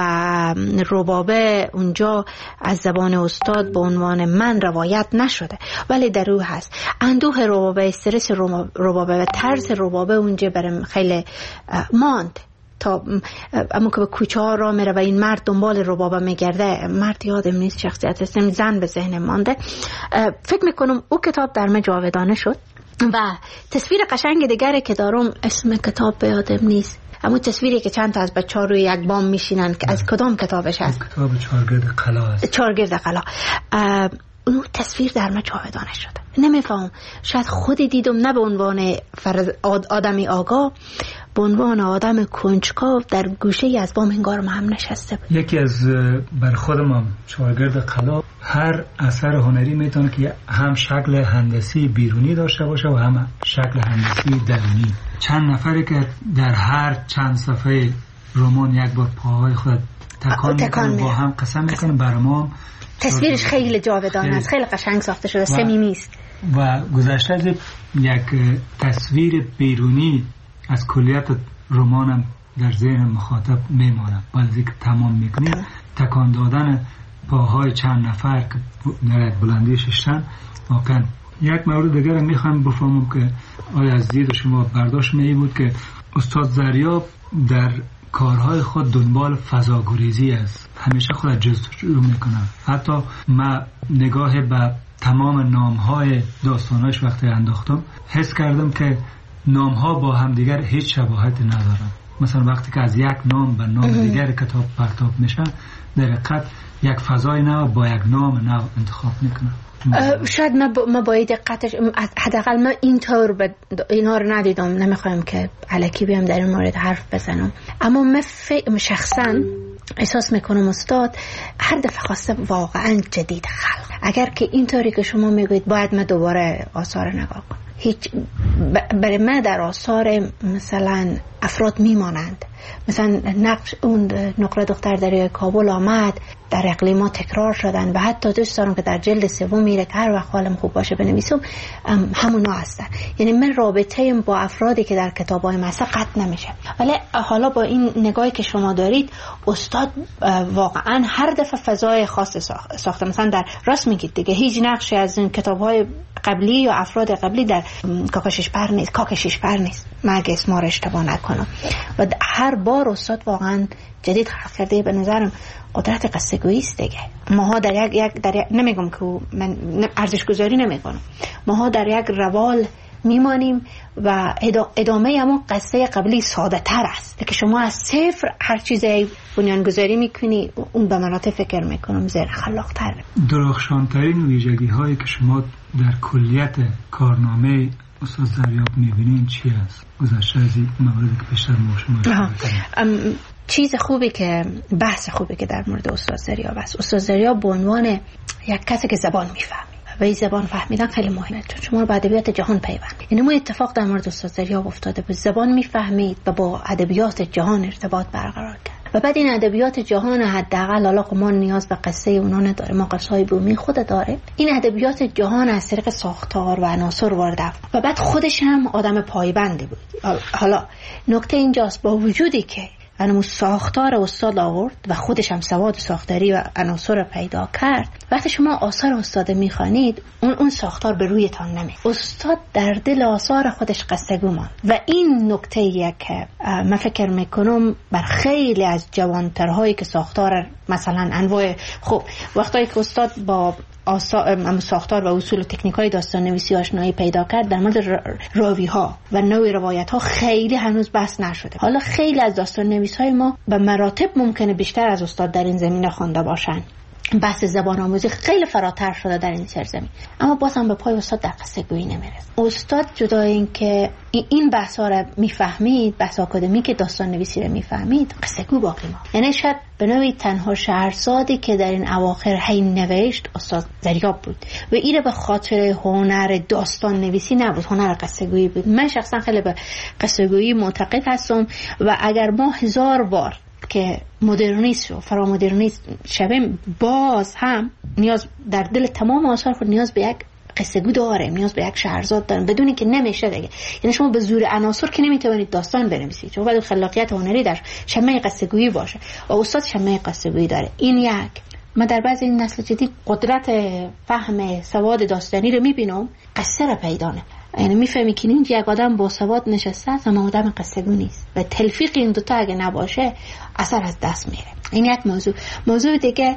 ربابه اونجا از زبان استاد به عنوان من روایت نشده، ولی در روح هست. اندوه ربابه، استرس ربابه و طرز ربابه اونجا برام خیلی ماند. تا اما که به کوچه ها را میره و این مرد دنبال ربابه میگرده، مرد یادم نیست شخصیت اسم زن به ذهن مانده. فکر میکنم او کتاب در من جاودانه شد. و تصویر قشنگ دیگری که دارم اسم کتاب به یادم نیست، اما تصویری که چند تا از بچه‌ها روی یک بام میشینن که از کدام کتابش هست؟ کتاب چارگرد قلا است. چارگرد قلا. اون تصویر در من جاودانه شده. نمیفهم، شاید خودی دیدم نه به عنوان آدمی آگاه، به عنوان آدم کنجکاو در گوشه ای از بام انگار هم نشسته بود. یکی از بر خودم چارگرد قلا هر اثر هنری میتونه که هم شکل هندسی بیرونی داشته باشه و هم شکل هندسی درونی. چند نفری که در هر چند صفحه رمان یک بار پاهای خود تکان با هم قسم میکنن برای ما. تصویرش خیلی جاودانه است، خیلی قشنگ ساخته شده، صمیمی است. و گذشته از یک تصویر بیرونی از کلیت رمانم در ذهن مخاطب میمانه. بعضی که تمام میکنیم تکان دادن پاهای چند نفر که در بلندی ششتن واقعا. یک مورد دیگر میخوام بفهمم که آیا از دید شما برداشت می بود که استاد زریاب در کارهای خود دنبال فضاگریزی است، همیشه خود جستجو میکنه. حتی من نگاه به تمام نامهای داستاناش وقتی انداختم حس کردم که نامها با هم دیگر هیچ شباهتی ندارن. مثلا وقتی که از یک نام به نام دیگر کتاب پرتاب میشن در حقیقت یک فضای نو با یک نام نو انتخاب میکنن. شاید ما باید دقتش، حداقل من اینطور اینا رو ندیدم، نمیخوایم که الکی بیام در این مورد حرف بزنم، اما من شخصا احساس میکنم استاد هر دفعه خواسته واقعا جدید خلق. اگر که اینطوری که شما میگوید باید من دوباره آثار نگاه کنم، هیچ برای من در آثار مثلا افراد میمانند. مثلا نقش اون نقره دختر دریای کابل آمد، در اقلیما تکرار شدن و حتی دوست دارم که در جلد سوم میره که هر وقت حالم خوب باشه بنویسم همونا هستن. یعنی من رابطه با افرادی که در کتابای مثلا قطع نمیشه. ولی حالا با این نگاهی که شما دارید استاد واقعا هر دفعه فضای خاص ساخته. مثلا در راست میگید دیگه هیچ نقشی از این کتابهای قبلی یا افراد قبلی در کاکشش پر نیست. من اگه اسما رو اشتباه نکنم. و هر بار استاد واقعا جدید خلق کرده. به نظرم قدرت قصه گویی است دیگه. ماها در یک نمیگم که من ارزش گذاری نمیکنم، ماها در یک روال میمانیم و ادامه همون قصه قبلی ساده تر است که شما از صفر هر چیزی بنیانگذاری میکنی، اون به مراتب فکر میکنم زیر خلاق تر. درخشانترین ویژگی هایی که شما در کلیت کارنامه استاد زریاب میبینین چی است؟ گذشته از این موردی که بیشتر شما چیز خوبی که بحث خوبی که در مورد استاد زریاب است. استاد زریاب به عنوان یک کسی که زبان میفهمه و این زبان فهمیدن خیلی مهمه، چون شما با ادبیات جهان پیوند. یعنی ما اتفاق در مورد استاد زریاب افتاده بود، زبان میفهمید و با ادبیات جهان ارتباط برقرار کرد. و بعد این ادبیات جهان حداقل حالا ما نیاز به قصه اونا نداره، ما قصه‌های بومی خود داره. این ادبیات جهان از طریق ساختار و عناصر وارد و بعد خودش هم آدم پایبندی بود. حالا نکته اینجاست با وجودی که اون ساختار استاد آورد و خودش هم سواد ساختاری و عناصر پیدا کرد، وقتی شما آثار استاد میخوانید اون ساختار به رویتان نمی. استاد در دل آثار خودش قصه‌گو ماند و این نکته‌ایه که من فکر میکنم بر خیلی از جوانترهایی که ساختار مثلا انواع خب وقتی که استاد با ساختار و اصول و تکنیک‌های داستان نویسی آشنایی پیدا کرد، در مورد راوی‌ها و نوع روایت‌ها خیلی هنوز بحث نشده. حالا خیلی از داستان نویس‌های ما به مراتب ممکنه بیشتر از استاد در این زمینه خوانده باشن. بحث زبان آموزی خیلی فراتر شده در این سرزمین، اما باز هم به پای استاد در قصه گویی نمیرسه. استاد جدای این که این بحثا رو میفهمید، بحث آکادمیک داستان نویسی رو میفهمید، قصه گو باقی ما. یعنی شاید به نوعی تنها شهرزادی که در این اواخر هی نوشت استاد ذریاب بود و اینه به خاطر هنر داستان نویسی نبود، هنر قصه گویی بود. من شخصا خیلی به قصه گویی معتقد هستم و اگر ما 1000 بار که مدرنیست و فرامدرنیست شویم، باز هم نیاز در دل تمام آثار خود نیاز به یک قصه گو داریم، نیاز به یک شهرزاد داریم، بدونی که نمیشه دیگه. یعنی شما به زور عناصر که نمیتونید داستان بنویسید، چون باید خلاقیت هنری در شمه قصه گویی باشه و استاد شمه قصه گویی داره. این یک من در بعضی این نسل جدید قدرت فهم سواد داستانی رو میبینم، قصه رو پیدا نمی‌کنه. یعنی میفهمی که این یک آدم با سواد نشسته است اما آدم قصه گو نیست و تلفیق این دوتا اگه نباشه اثر از دست میره. این یک موضوع دیگه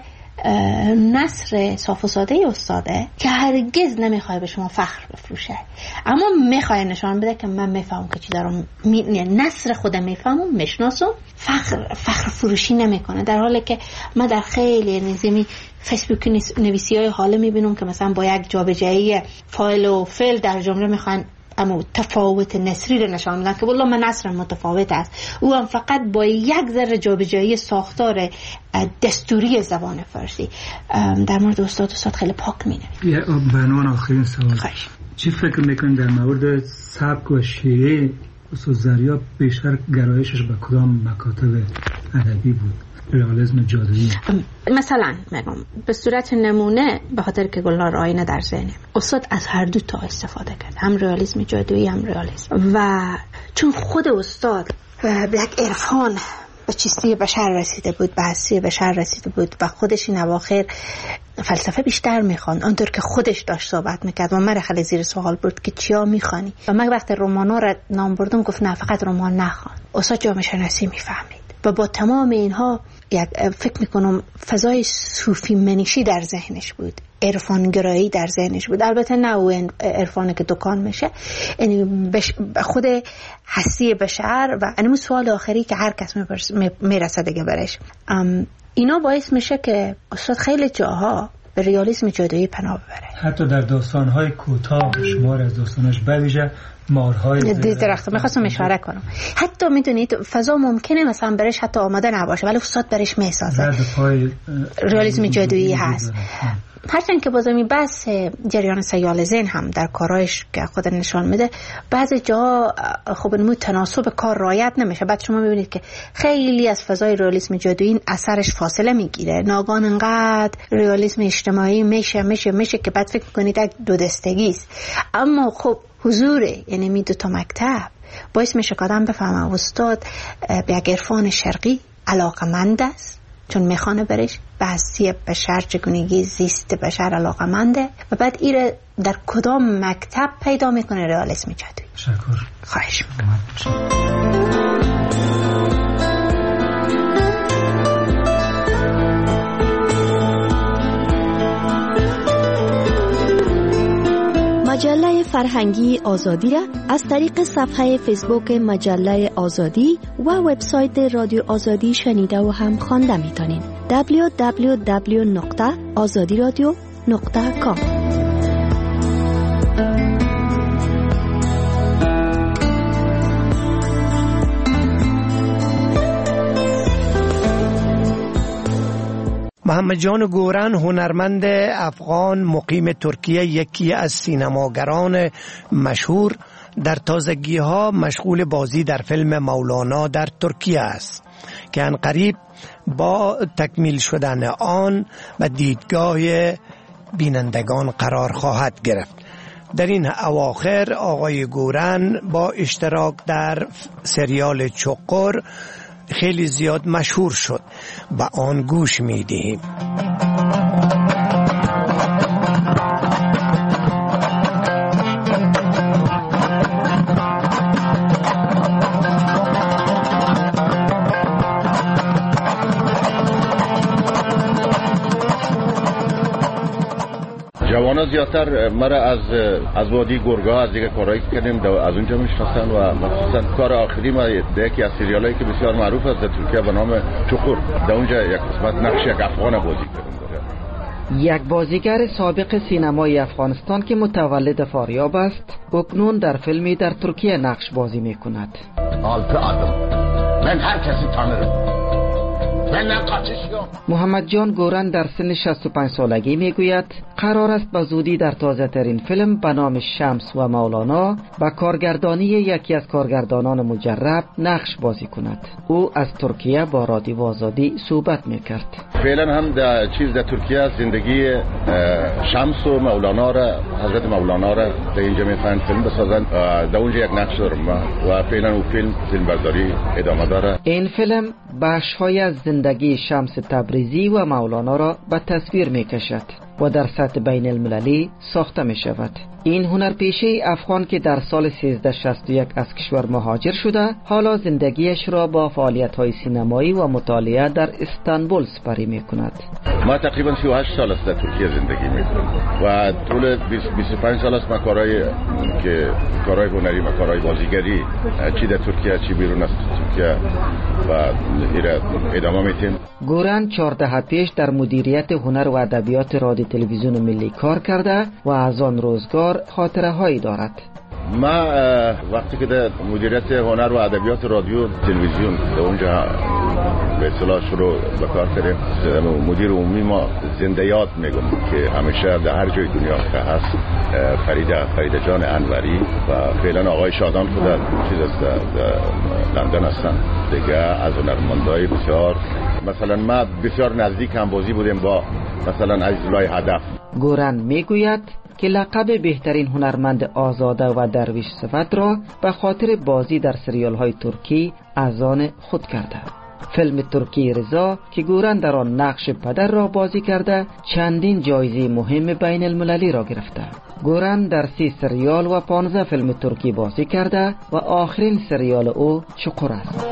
نثر صاف و ساده استاده که هرگز نمیخواد به شما فخر بفروشه، اما میخواد نشان بده که من میفهمم که چی دارم، نثر خودم میفهمم، میشناسم، فخر فروشی نمیکنه. در حالی که من در خیلی نظامی فیسبوک نویسی‌های حالا میبینم که مثلا با یک جابجایی فاعل و فعل در جمله میخوان اما تفاوت نثری رو نشان میدن که والله من نثرم متفاوت است، او هم فقط با یک ذره جابجایی ساختار دستوری زبان فارسی. در مورد استاد خیلی پاک مینویسه. به عنوان آخرین سوال، چی فکر میکنید در مورد سبک و شیوه استاد ذریاب بیشتر گرایشش به کدام مکاتب ادبی بود؟ رئالیسم جادویی مثلا میگم به صورت نمونه، به خاطر که گلنار آینه در ذهنم، استاد از هر دو تا استفاده کرد، هم رئالیسم جادویی هم رئالیسم، و چون خود استاد به یک عرفان به چیستی بشر رسیده بود، به هستی بشر رسیده بود و خودش این اواخر فلسفه بیشتر میخوان، آنطور که خودش داشت صحبت میکرد و من خیلی زیر سوال برد که چیا میخوانی و من وقتی رمانا را نام بردم گفت نه فقط رمان نخوان، استاد جامعه شناسی میفهمید و با تمام اینها یک فکر میکنم فضای صوفی منیشی در ذهنش بود، عرفانگرایی در ذهنش بود. البته نه اون عرفانی که دکان میشه، یعنی خود هستی بشر و این سوال آخری که هر کس میرسه دیگه برش. اینا باعث میشه که استاد خیلی جاها به ریالیسم جادویی پناه ببره. حتی در داستان‌های کوتاه شمار از داستانش بویژه مارهای درخت میخواستم اشاره کنم، حتی میدونید فضا ممکنه مثلا برش حتی آماده نباشه ولی استاد برش میسازه، ریالیسم جادویی هست. هرچند که بازم این بحث جریان سیال ذهن هم در کارهایش که خود نشان میده بعضی جا خب نمود تناسب کار رعایت نمیشه. بعد شما میبینید که خیلی از فضای ریالیسم جادویی اثرش فاصله میگیره، ناگهان انقدر ریالیسم اجتماعی میشه که بعد فکر کنید یک دو دستگی است. اما خب حضوره، یعنی می دو تا مکتب باعث میشه که آدم بفهمه استاد به یک عرفان شرقی علاقمند است، چون میخوانه برش به هستی بشر، چگونگی زیست بشر علاقمنده و بعد ایره در کدام مکتب پیدا میکنه رئالیسم جادویی. تشکر. خواهش مجله فرهنگی آزادی را از طریق صفحه فیسبوک مجله آزادی و وبسایت رادیو آزادی شنیده و هم خوانده میتونید. www.azadiradio.com. محمد جان گورن، هنرمند افغان مقیم ترکیه، یکی از سینماگران مشهور، در تازگی‌ها مشغول بازی در فیلم مولانا در ترکیه است که عنقریب با تکمیل شدن آن به دیدگاه بینندگان قرار خواهد گرفت. در این اواخر آقای گورن با اشتراک در سریال چقر خیلی زیاد مشهور شد. با آن گوش می‌دهیم. جوانا زیادتر مرا از وادی گرگا از دیگه کارهایی کردیم از اونجا میشناسن و مخصوصا کار آخری ما یکی از سریالایی که بسیار معروف است در ترکیه به نام چقر، در اونجا یک قسمت نقش یک افغان بازی کردم. یک بازیگر سابق سینمای افغانستان که متولد فاریاب است اکنون در فیلمی در ترکیه نقش بازی میکند. آلت آدم من هر کسی تانرم. محمد جان گورن در سن 65 سالگی میگوید قرار است به زودی در تازه ترین فیلم به نام شمس و مولانا با کارگردانی یکی از کارگردانان مجرب نقش بازی کند. او از ترکیه با رادیو آزادی صحبت میکرد. فعلا هم در ترکیه زندگی شمس و مولانا را، حضرت مولانا را در اینجا میخواهند فیلم بسازند. در اونجا یک نقش دارم و فعلا اون فیلم برداری ادامه داره. این فیلم بخش‌های از زندگی شمس تبریزی و مولانا را به تصویر می کشد و در سطح بین المللی ساخته می شود. این هنرپیشه افغان که در سال 1361 از کشور مهاجر شده حالا زندگیش را با فعالیت‌های سینمایی و مطالعه در استانبول سپری می کند. ما تقریبا 38 سال است در ترکیه زندگی می کنم و طول 25 سال است ما کارهای هنری و کارهای بازیگری چی در ترکیه چی بیرون از ترکیه و ایره ادامه میتیم. گورن 14 پیش در مدیریت هنر و ادبیات رادیو تلویزیون ملی کار کرده و از آن روزگار خاطره هایی دارد. ما وقتی که در مدیریت هنر و ادبیات رادیو تلویزیون در اونجا به اصطلاح شروع به کار کردیم، مدیر عمومی ما زنده یاد میگم که همیشه در هر جای دنیا هست فریده جان انوری و فعلا آقای شادان خود در لندن هستن دیگه. از هنرمندای بسیار مثلا ما بسیار نزدیک هم بازی بودیم با مثلا عزیزالله هدف. گورن میگوید که لقب بهترین هنرمند آزاده و درویش صفت را به خاطر بازی در سریال های ترکی از آن خود کرده. فیلم ترکی رضا که گورن در آن نقش پدر را بازی کرده چندین جایزه مهم بین المللی را گرفته. گورن در 30 سریال و 15 فیلم ترکی بازی کرده و آخرین سریال او چقر است.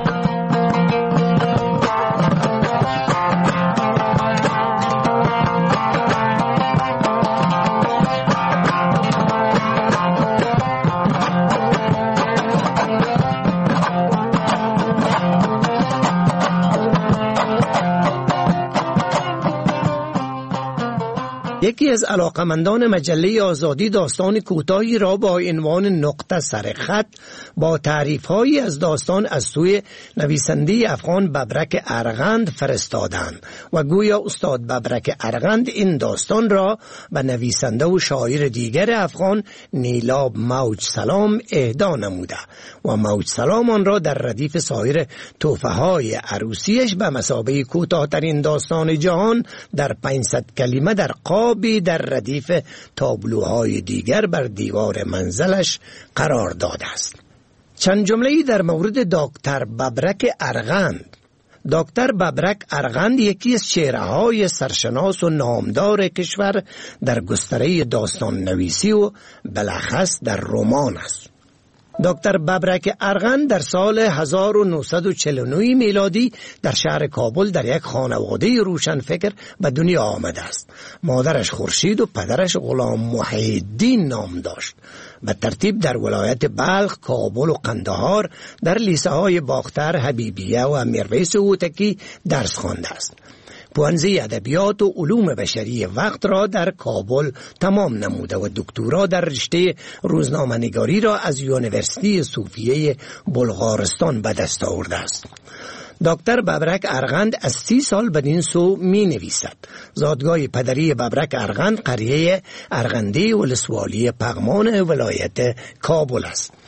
یکی از علاقمندان مجله آزادی داستان کوتاهی را با عنوان نقطه سر خط با تعریف‌هایی از داستان از سوی نویسنده افغان ببرک ارغند فرستادند و گویا استاد ببرک ارغند این داستان را به نویسنده و شاعر دیگر افغان نیلاب موج سلام اهدا نموده و موج سلام آن را در ردیف سایر تحفه‌های عروسیش به مثابه کوتاه‌ترین داستان جهان در 500 کلمه در قابی در ردیف تابلوهای دیگر بر دیوار منزلش قرار داده است. چند جمله‌ای در مورد دکتر ببرک ارغند. دکتر ببرک ارغند یکی از چهره‌های سرشناس و نامدار کشور در گستره داستان نویسی و بالاخص در رمان است. دکتر ببرک ارغند در سال 1949 میلادی در شهر کابل در یک خانواده روشنفکر به دنیا آمده است. مادرش خورشید و پدرش غلام محی‌الدین نام داشت. به ترتیب در ولایت بلخ، کابل و قندهار در لیسه های باختر، حبیبیه و میرویس هوتکی درس خوانده است. پوانزی ادبیات و علوم بشری وقت را در کابل تمام نموده و دکترا در رشته روزنامه‌نگاری را از یونیورسیتی صوفیه بلغارستان به دست آورده است. دکتر ببرک ارغند از 30 سال بدین سو می نویسد. زادگاه پدری ببرک ارغند قریه ارغندی ولسوالی پغمان ولایت کابل است.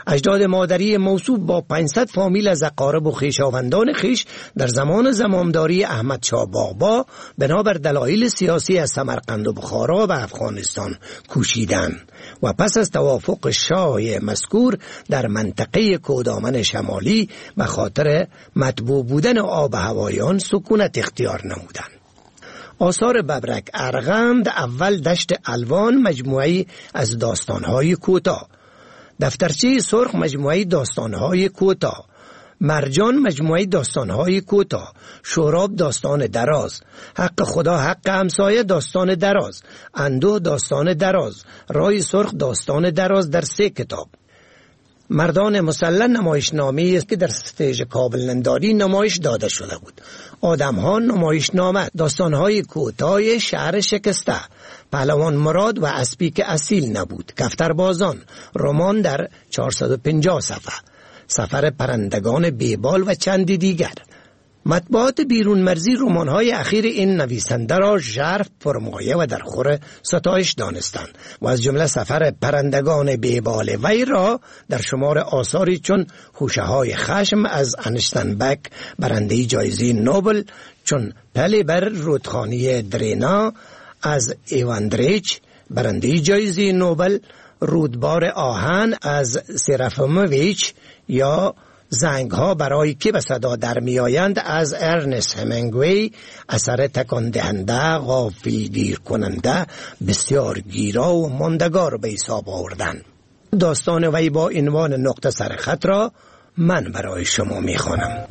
اجداد مادری موصوف با 500 فامیل از اقارب و خویشاوندان خویش در زمان زمامداری احمد شاه بابا بنابر دلایل سیاسی از سمرقند و بخارا و افغانستان کوشیدند و پس از توافق شاه مذکور در منطقه کودامن شمالی به خاطر مطبوع بودن آب هوایان سکونت اختیار نمودند. آثار ببرک ارغند اول دشت الوان مجموعی از داستانهای کوتاه، دفترچه سرخ مجموعه داستانهای کوتاه، مرجان مجموعه داستانهای کوتاه، شوراب داستان دراز، حق خدا حق همسایه داستان دراز، اندوه داستان دراز، رای سرخ داستان دراز در 3 کتاب. مردان مسلح نمایشنامه‌ای است که در استیج کابل ننداری نمایش داده شده بود. آدم‌ها نمایشنامه، داستان‌های کوتاه شهر شکسته، پهلوان مراد و اسبی که اصیل نبود، کفتربازان، رمان در 450 صفحه، سفر پرندگان بیبال و چندی دیگر. مطبوعات بیرون مرزی رمان‌های اخیر این نویسنده را ژرف، پرمایه و در خور ستایش دانستند و از جمله سفر پرندگان بیبال وی را در شمار آثاری چون خوشه‌های خشم از انشتن بک برنده جایزه نوبل، چون پلی بر رودخانه درینا از ایواندریچ برنده جایزه نوبل، رودبار آهن از سرافیموویچ یا زنگ ها برای که به صدا در می آیند از ارنست همینگوی اثر تکان دهنده، غافلگیر کننده، بسیار گیرا و ماندگار به حساب آوردن. داستان وی با عنوان نقطه سرخط را من برای شما می خوانم.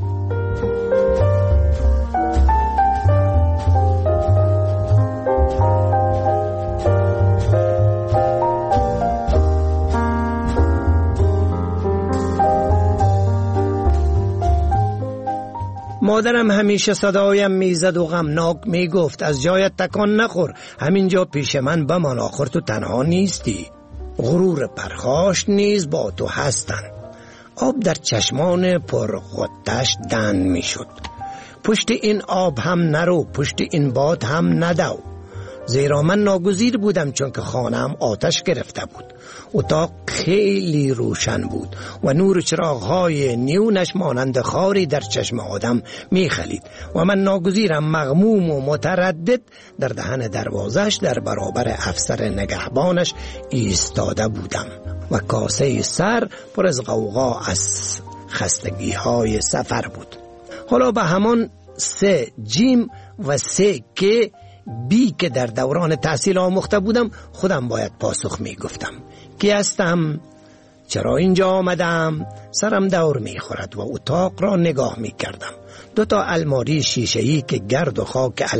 مادرم همیشه صدایم میزد و غمناک میگفت از جایت تکان نخور، همینجا پیش من بمان، آخر تو تنها نیستی. غرور پرخاش نیز با تو هستن. آب در چشمان پرغتش دن میشد. پشت این آب هم نرو، پشت این باد هم ندو، زیرا من ناگزیر بودم چون که خانه‌ام آتش گرفته بود. اتاق خیلی روشن بود و نور چراغ‌های نیونش مانند خاری در چشم آدم می‌خلید و من ناگزیرم مغموم و متردد در دهن دروازش در برابر افسر نگهبانش ایستاده بودم و کاسه سر پر از غوغا از خستگی‌های سفر بود. حالا به همان 3 جیم و 3 که بی که در دوران تحصیل آموخته بودم خودم باید پاسخ می گفتم. کی هستم؟ چرا اینجا آمدم؟ سرم دور می خورد و اتاق را نگاه می کردم. 2 الماری شیشه‌ای که گرد و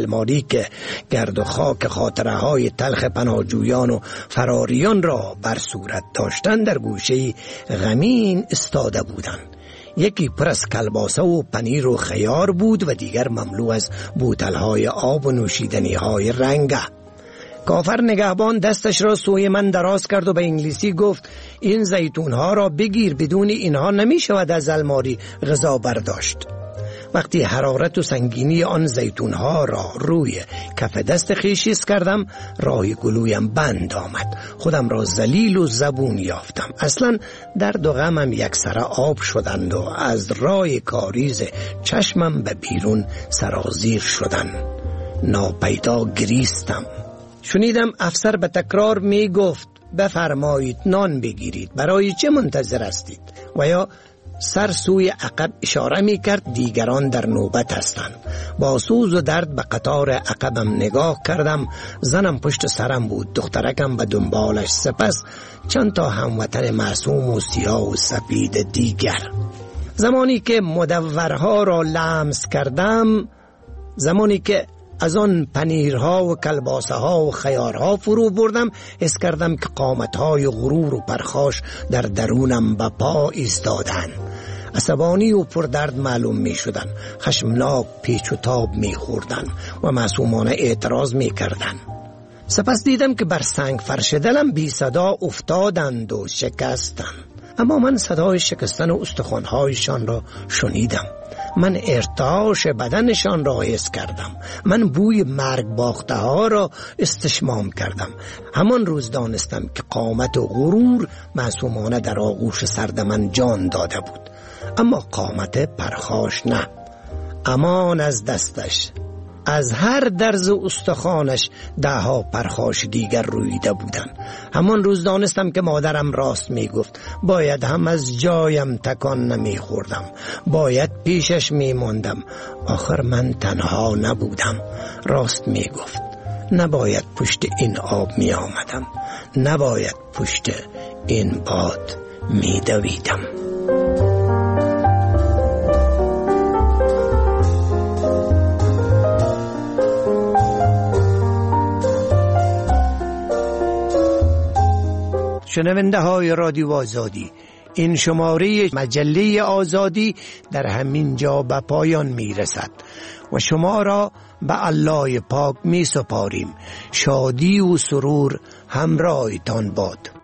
خاک خاطره های تلخ پناهجویان و فراریان را بر صورت داشتن در گوشه غمین استاده بودند. یکی پر از کلباسه و پنیر و خیار بود و دیگر مملو از بوتل‌های آب و نوشیدنی‌های رنگه. کافر نگهبان دستش را سوی من دراز کرد و به انگلیسی گفت این زیتون‌ها را بگیر، بدون اینها نمی شود از الماری غذا برداشت. وقتی حرارت و سنگینی آن زیتون‌ها را روی کف دست خویش کردم، راه گلویم بند آمد. خودم را ذلیل و زبون یافتم. اصلا درد و غمم یک سره آب شدند و از راه کاریز چشمم به بیرون سرازیر شدند. ناپیدا گریستم. شنیدم افسر به تکرار می گفت بفرمایید نان بگیرید، برای چه منتظر هستید؟ و یا سر سوی عقب اشاره می کرد دیگران در نوبت هستند. با سوز و درد به قطار عقبم نگاه کردم. زنم پشت سرم بود، دخترکم به دنبالش، سپس چند تا هموطن معصوم و سیاه و سفید دیگر. زمانی که مدورها را لمس کردم، زمانی که از آن پنیرها و کلباسه ها و خیارها فرو بردم، حس کردم که قامتهای غرور و پرخاش در درونم به پا ایستادند. عصبانی و پردرد معلوم می شدن، خشمناک پیچ و تاب می خوردن و معصومانه اعتراض می کردن. سپس دیدم که بر سنگ فرش دلم بی صدا افتادند و شکستند. اما من صدای شکستن و استخوان‌هایشان را شنیدم. من ارتعاش بدنشان را حس کردم. من بوی مرگ باخته ها را استشمام کردم. همان روز دانستم که قامت و غرور معصومانه در آغوش سرد من جان داده بود، اما قامت پرخاش نه. امان از دستش. از هر درز استخوانش 10 پرخاش دیگر رویده بودند. همان روز دانستم که مادرم راست می گفت. باید هم از جایم تکان نمی خوردم، باید پیشش می ماندم. آخر من تنها نبودم. راست می گفت. نباید پشت این آب می آمدم، نباید پشت این باد می دویدم. شنونده های رادیو آزادی، این شماره مجله آزادی در همین جا به پایان می رسد و شما را به الله پاک می سپاریم. شادی و سرور همراهتان باد.